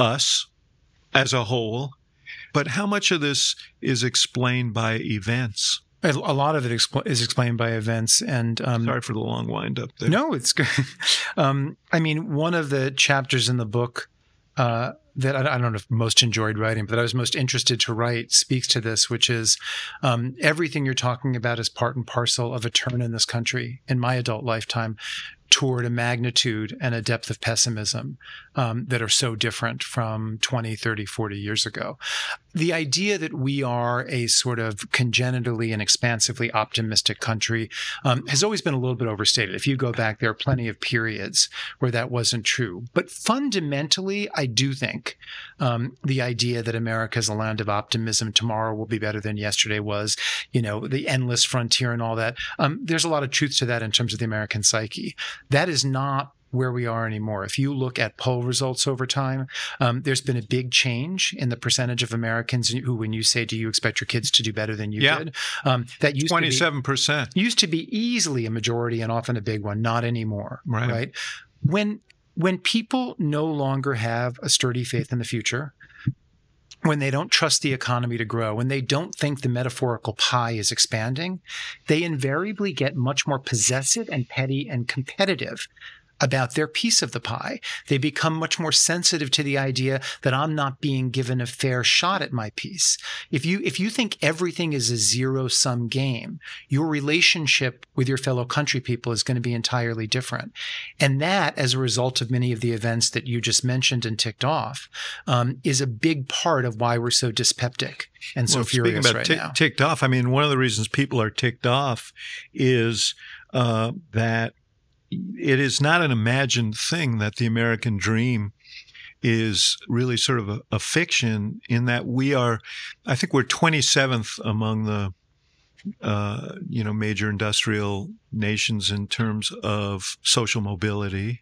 us as a whole, but how much of this is explained by events?
A lot of it expl- is explained by events. And um,
sorry for the long wind up there.
No, it's good. um, I mean, one of the chapters in the book uh, that I, I don't know if most enjoyed writing, but I was most interested to write speaks to this, which is um, everything you're talking about is part and parcel of a turn in this country in my adult lifetime toward a magnitude and a depth of pessimism um, that are so different from twenty, thirty, forty years ago. The idea that we are a sort of congenitally and expansively optimistic country um, has always been a little bit overstated. If you go back, there are plenty of periods where that wasn't true. But fundamentally, I do think um, the idea that America is a land of optimism, tomorrow will be better than yesterday was, you know, the endless frontier and all that, um, there's a lot of truth to that in terms of the American psyche. That is not where we are anymore. If you look at poll results over time, um, there's been a big change in the percentage of Americans who, when you say, do you expect your kids to do better than you
yeah.
did? Um, that used
twenty-seven percent.
To be, used to be easily a majority and often a big one, not anymore.
Right.
right? when when people no longer have a sturdy faith in the future, when they don't trust the economy to grow, when they don't think the metaphorical pie is expanding, they invariably get much more possessive and petty and competitive about their piece of the pie. They become much more sensitive to the idea that I'm not being given a fair shot at my piece. If you if you think everything is a zero-sum game, your relationship with your fellow country people is going to be entirely different. And that, as a result of many of the events that you just mentioned and ticked off, um, is a big part of why we're so dyspeptic and so
well,
furious
speaking about
right
t-
now.
Ticked off, I mean, one of the reasons people are ticked off is uh, that it is not an imagined thing that the American dream is really sort of a, a fiction, in that we are, I think we're twenty-seventh among the, uh, you know, major industrial nations in terms of social mobility.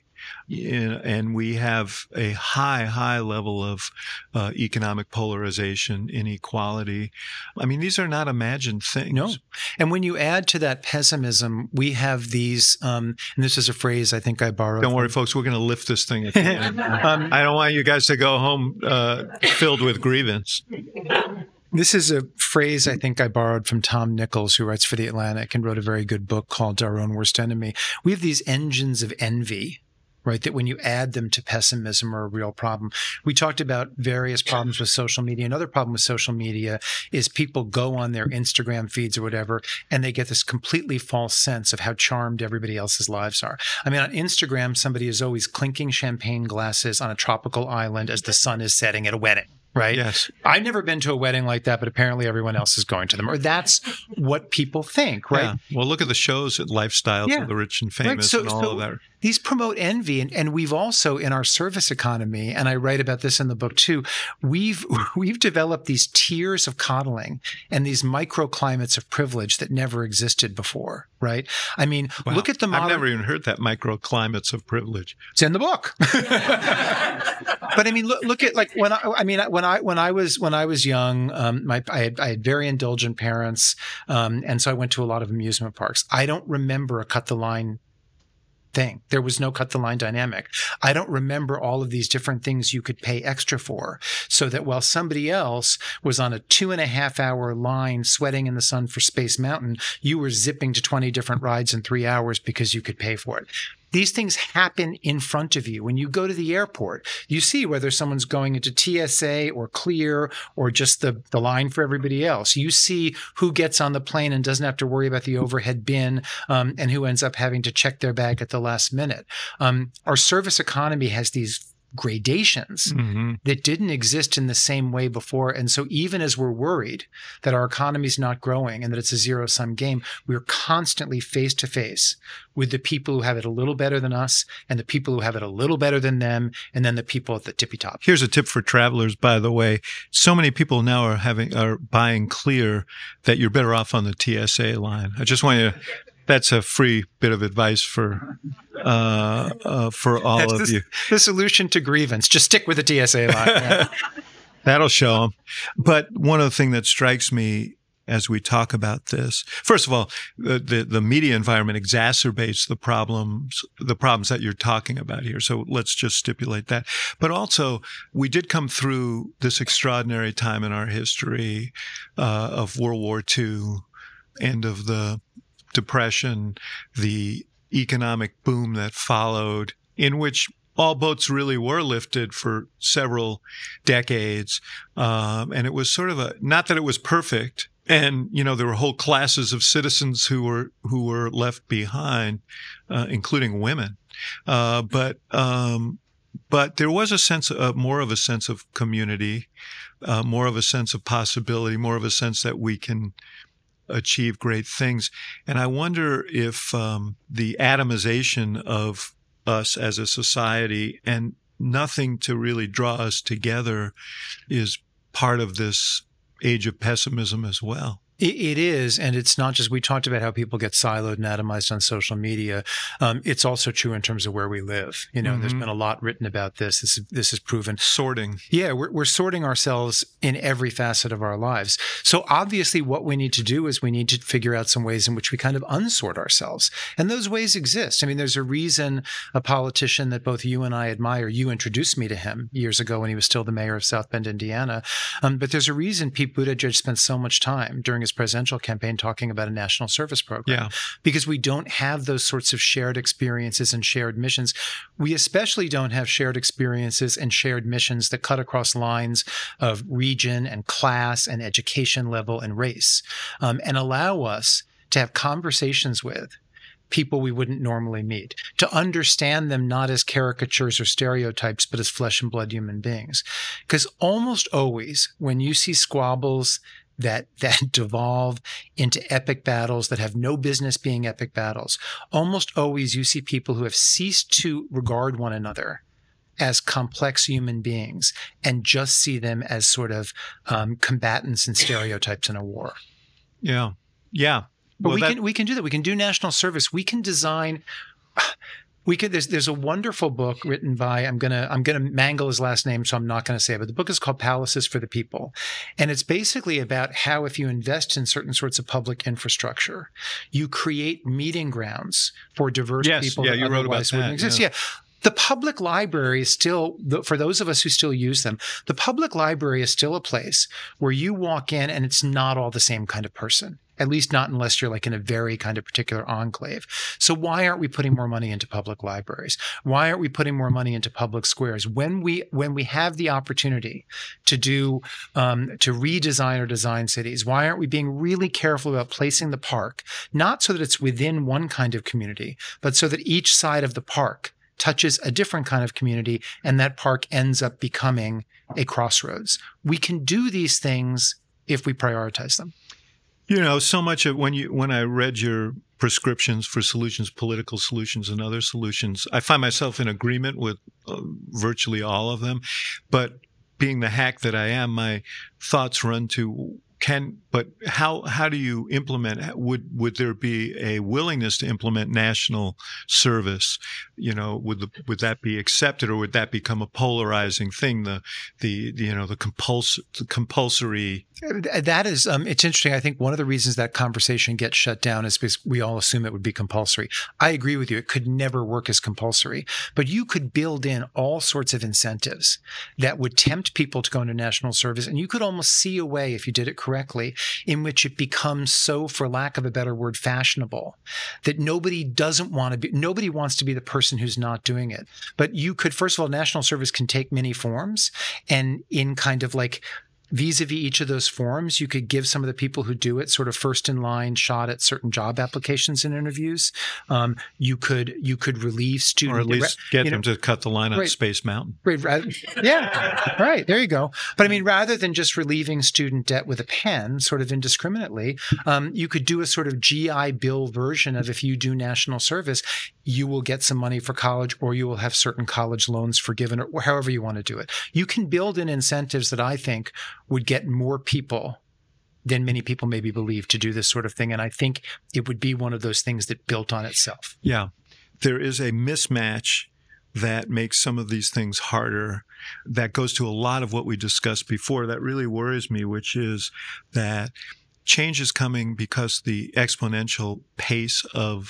And we have a high, high level of uh, economic polarization, inequality. I mean, these are not imagined things.
No. And when you add to that pessimism, we have these, um, and this is a phrase I think I borrowed.
Don't
from,
worry, folks, we're going to lift this thing at the end. um, I don't want you guys to go home uh, filled with grievance.
This is a phrase I think I borrowed from Tom Nichols, who writes for The Atlantic and wrote a very good book called Our Own Worst Enemy. We have these engines of envy, right, that when you add them to pessimism are a real problem. We talked about various problems with social media. Another problem with social media is people go on their Instagram feeds or whatever, and they get this completely false sense of how charmed everybody else's lives are. I mean, on Instagram, somebody is always clinking champagne glasses on a tropical island as the sun is setting at a wedding. Right?
Yes.
I've never been to a wedding like that, but apparently everyone else is going to them. Or that's what people think, right?
Yeah. Well, look at the shows at Lifestyles
Yeah.
of the Rich and Famous
Right. So,
and all
so
of that.
These promote envy. And, and we've also, in our service economy, and I write about this in the book too, we've we've developed these tiers of coddling and these microclimates of privilege that never existed before, right? I mean,
Wow.
look at the modern...
I've never even heard that, microclimates of privilege.
It's in the book. But I mean, look, look at like when I, I mean, when I, when I was, when I was young, um, my, I had, I had very indulgent parents. Um, and so I went to a lot of amusement parks. I don't remember a cut the line thing. There was no cut the line dynamic. I don't remember all of these different things you could pay extra for, so that while somebody else was on a two and a half hour line sweating in the sun for Space Mountain, you were zipping to twenty different rides in three hours because you could pay for it. These things happen in front of you. When you go to the airport, you see whether someone's going into T S A or Clear or just the, the line for everybody else. You see who gets on the plane and doesn't have to worry about the overhead bin, um, and who ends up having to check their bag at the last minute. Um, our service economy has these gradations
Mm-hmm.
that didn't exist in the same way before. And so even as we're worried that our economy is not growing and that it's a zero-sum game, we're constantly face to face with the people who have it a little better than us and the people who have it a little better than them, and then the people at the tippy top.
Here's a tip for travelers, by the way. So many people now are having are buying Clear that you're better off on the T S A line. I just want you to, that's a free bit of advice for uh, uh, for all
That's
of
the,
you.
The solution to grievance. Just stick with the T S A line. Yeah.
That'll show them. But one of the things that strikes me as we talk about this, first of all, the, the, the media environment exacerbates the problems, the problems that you're talking about here. So let's just stipulate that. But also, we did come through this extraordinary time in our history uh, of World War Two, end of the Depression, the economic boom that followed, in which all boats really were lifted for several decades. Um, and it was sort of a, not that it was perfect. And, you know, there were whole classes of citizens who were, who were left behind, uh, including women. Uh, but, um, but there was a sense of, more of a sense of community, uh, more of a sense of possibility, more of a sense that we can achieve great things. And I wonder if, um, the atomization of us as a society and nothing to really draw us together is part of this age of pessimism as well.
It, it is, and it's not just, we talked about how people get siloed and atomized on social media. Um, it's also true in terms of where we live. You know, mm-hmm. there's been a lot written about this. This is, this is proven.
Sorting.
Yeah, we're, we're sorting ourselves in every facet of our lives. So obviously what we need to do is we need to figure out some ways in which we kind of unsort ourselves. And those ways exist. I mean, there's a reason a politician that both you and I admire, you introduced me to him years ago when he was still the mayor of South Bend, Indiana. Um, but there's a reason Pete Buttigieg spent so much time during his presidential campaign talking about a national service program.
Yeah.
Because we don't have those sorts of shared experiences and shared missions. We especially don't have shared experiences and shared missions that cut across lines of region and class and education level and race, um, and allow us to have conversations with people we wouldn't normally meet, to understand them not as caricatures or stereotypes, but as flesh and blood human beings. Because almost always when you see squabbles that that devolve into epic battles that have no business being epic battles, almost always you see people who have ceased to regard one another as complex human beings and just see them as sort of um, combatants and stereotypes in a war.
Yeah. Yeah.
But
well,
we
that...
can we can do that. We can do national service. We can design. We could. There's there's a wonderful book written by I'm gonna I'm gonna mangle his last name, so I'm not gonna say it. But the book is called Palaces for the People, and it's basically about how if you invest in certain sorts of public infrastructure, you create meeting grounds for diverse
yes,
people.
Yeah,
that
you wrote about
wouldn't
that.
exist.
Yeah.
yeah. The public library is still, for those of us who still use them, the public library is still a place where you walk in and it's not all the same kind of person, at least not unless you're like in a very kind of particular enclave. So why aren't we putting more money into public libraries? Why aren't we putting more money into public squares? When we when we have the opportunity to do, um, to redesign or design cities, why aren't we being really careful about placing the park, not so that it's within one kind of community, but so that each side of the park touches a different kind of community, and that park ends up becoming a crossroads. We can do these things if we prioritize them.
You know, so much of when you when I read your prescriptions for solutions, political solutions and other solutions, I find myself in agreement with uh, virtually all of them. But being the hack that I am, my thoughts run to Can but how how do you implement? Would would there be a willingness to implement national service? You know, would the, would that be accepted, or would that become a polarizing thing? The the, the you know the compuls the compulsory.
That is, um, it's interesting. I think one of the reasons that conversation gets shut down is because we all assume it would be compulsory. I agree with you. It could never work as compulsory, but you could build in all sorts of incentives that would tempt people to go into national service. And you could almost see a way, if you did it correctly, in which it becomes so, for lack of a better word, fashionable that nobody doesn't want to be, nobody wants to be the person who's not doing it. But you could, first of all, national service can take many forms, and in kind of like, vis-a-vis each of those forms, you could give some of the people who do it sort of first in line shot at certain job applications and interviews. Um, you could you could relieve students,
or at least get them know, to cut the line on
right,
Space Mountain.
Right, right, yeah, right. There you go. But I mean, rather than just relieving student debt with a pen, sort of indiscriminately, um, you could do a sort of G I Bill version of, if you do national service, you will get some money for college, or you will have certain college loans forgiven, or however you want to do it. You can build in incentives that I think would get more people than many people maybe believe to do this sort of thing. And I think it would be one of those things that built on itself.
Yeah. There is a mismatch that makes some of these things harder. That goes to a lot of what we discussed before. That really worries me, which is that change is coming because the exponential pace of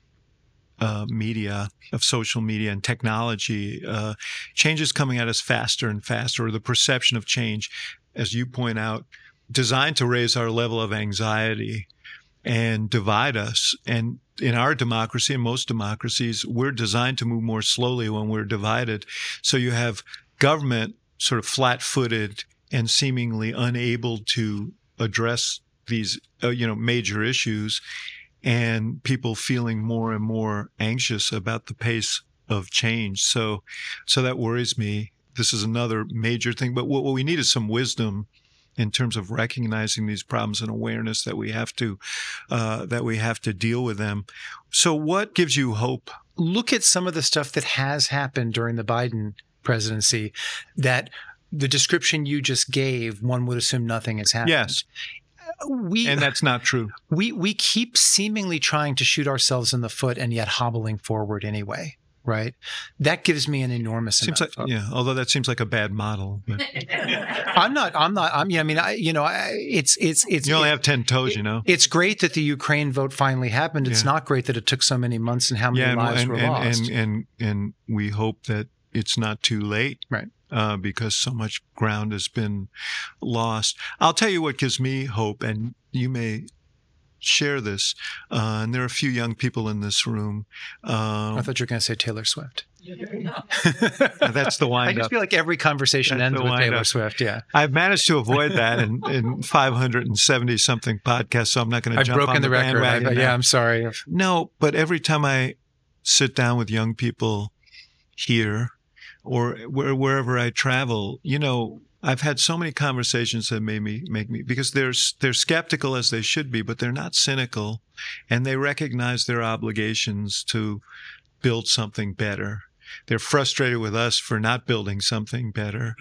Uh, media, of social media and technology, uh, change is coming at us faster and faster, or the perception of change, as you point out, designed to raise our level of anxiety and divide us. And in our democracy, in most democracies, we're designed to move more slowly when we're divided. So you have government sort of flat-footed and seemingly unable to address these, uh, you know, major issues, and people feeling more and more anxious about the pace of change. So, so that worries me. This is another major thing. But what, what we need is some wisdom in terms of recognizing these problems and awareness that we have to, uh, that we have to deal with them. So, what gives you hope?
Look at some of the stuff that has happened during the Biden presidency. That the description you just gave, one would assume nothing has happened.
Yes.
we
and that's not true.
We we keep seemingly trying to shoot ourselves in the foot and yet hobbling forward anyway. Right. That gives me an enormous
seems
amount
like,
of
yeah. Although that seems like a bad model. But.
I'm not. I'm not. I'm. Yeah. I mean, I. You know, I, it's. It's. It's.
You only
it,
have ten toes.
It,
you know.
It's great that the Ukraine vote finally happened. It's
yeah.
not great that it took so many months and how many
yeah, and,
lives
and,
were
and,
lost.
And, and and we hope that it's not too late.
Right.
Uh, because so much ground has been lost. I'll tell you what gives me hope, and you may share this. Uh, and there are a few young people in this room. Um,
I thought you were going to say Taylor Swift.
That's the wind
I just
up.
feel like every conversation
That's
ends with Taylor
up.
Swift. Yeah.
I've managed to avoid that in, in five hundred seventy something podcasts, so I'm not going to
I've
jump
broken
on
the,
the
record.
bandwagon
I've,
now.
yeah, I'm sorry.
No, but every time I sit down with young people here or where, wherever I travel, you know, I've had so many conversations that made me make me because they're they're skeptical as they should be, but they're not cynical, and they recognize their obligations to build something better. They're frustrated with us for not building something better,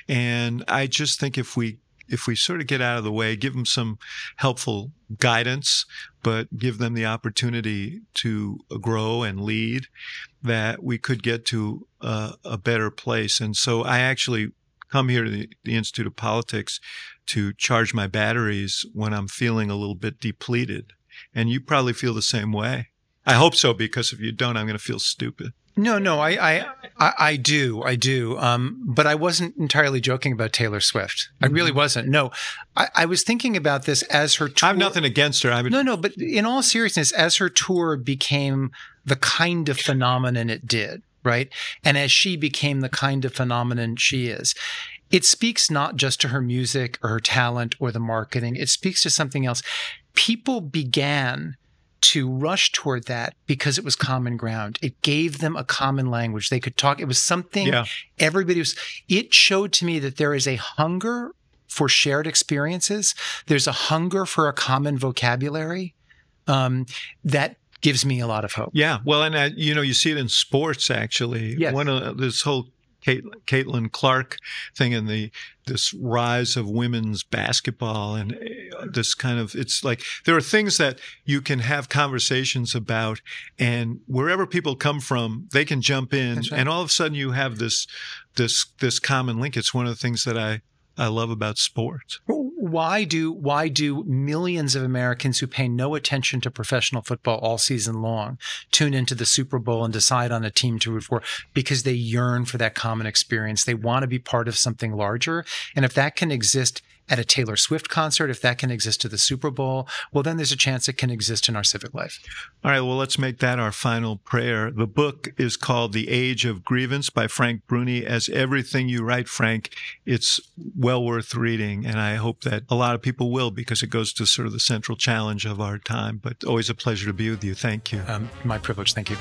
and I just think if we if we sort of get out of the way, give them some helpful guidance, but give them the opportunity to grow and lead, that we could get to a, a better place. And so I actually come here to the, the Institute of Politics to charge my batteries when I'm feeling a little bit depleted. And you probably feel the same way. I hope so, because if you don't, I'm going to feel stupid.
No, no, I, I, I, I do, I do. Um, but I wasn't entirely joking about Taylor Swift. I really wasn't. No, I, I was thinking about this as her tour.
I have nothing against her. I would...
No, no, but in all seriousness, as her tour became the kind of phenomenon it did, right? And as she became the kind of phenomenon she is, it speaks not just to her music or her talent or the marketing. It speaks to something else. People began to rush toward that because it was common ground. It gave them a common language. They could talk. It was something
yeah.
everybody was, it showed to me that there is a hunger for shared experiences. There's a hunger for a common vocabulary um, that gives me a lot of hope.
Yeah. Well, and, uh, you know, you see it in sports, actually.
Yes.
One of this whole Kate, Caitlin Clark thing and the this rise of women's basketball and this kind of, it's like there are things that you can have conversations about, and wherever people come from, they can jump in,
That's right.
and all of a sudden you have this this this common link. It's one of the things that I I love about sports.
Why do why do millions of Americans who pay no attention to professional football all season long tune into the Super Bowl and decide on a team to root for? Because they yearn for that common experience. They want to be part of something larger. And if that can exist at a Taylor Swift concert, if that can exist at the Super Bowl, well, then there's a chance it can exist in our civic life.
All right, well, let's make that our final prayer. The book is called The Age of Grievance by Frank Bruni. As everything you write, Frank, it's well worth reading, and I hope that a lot of people will, because it goes to sort of the central challenge of our time. But always a pleasure to be with you. Thank you.
Um, my privilege. Thank you.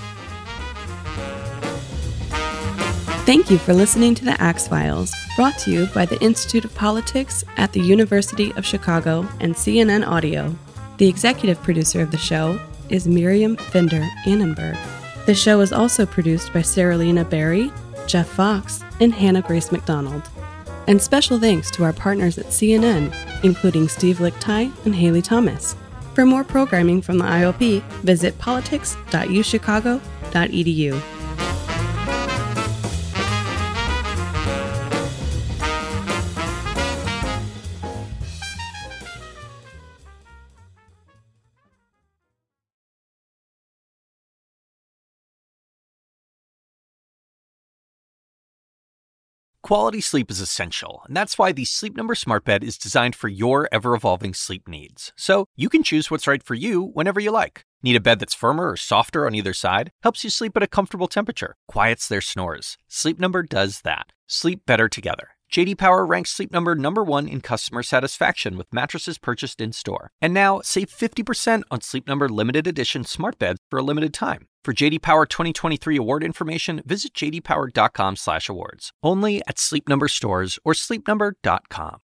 Thank you for listening to The Axe Files, brought to you by the Institute of Politics at the University of Chicago and C N N Audio. The executive producer of the show is Miriam Fender Annenberg. The show is also produced by Saralina Berry, Jeff Fox, and Hannah Grace McDonald. And special thanks to our partners at C N N, including Steve Lichtai and Haley Thomas. For more programming from the I O P, visit politics dot u chicago dot e d u.
Quality sleep is essential, and that's why the Sleep Number Smart Bed is designed for your ever-evolving sleep needs. So you can choose what's right for you whenever you like. Need a bed that's firmer or softer on either side? Helps you sleep at a comfortable temperature. Quiets their snores. Sleep Number does that. Sleep better together. J D Power ranks Sleep Number number one in customer satisfaction with mattresses purchased in-store. And now, save fifty percent on Sleep Number limited edition smart beds for a limited time. For J D Power twenty twenty-three award information, visit j d power dot com slash awards. Only at Sleep Number stores or sleep number dot com.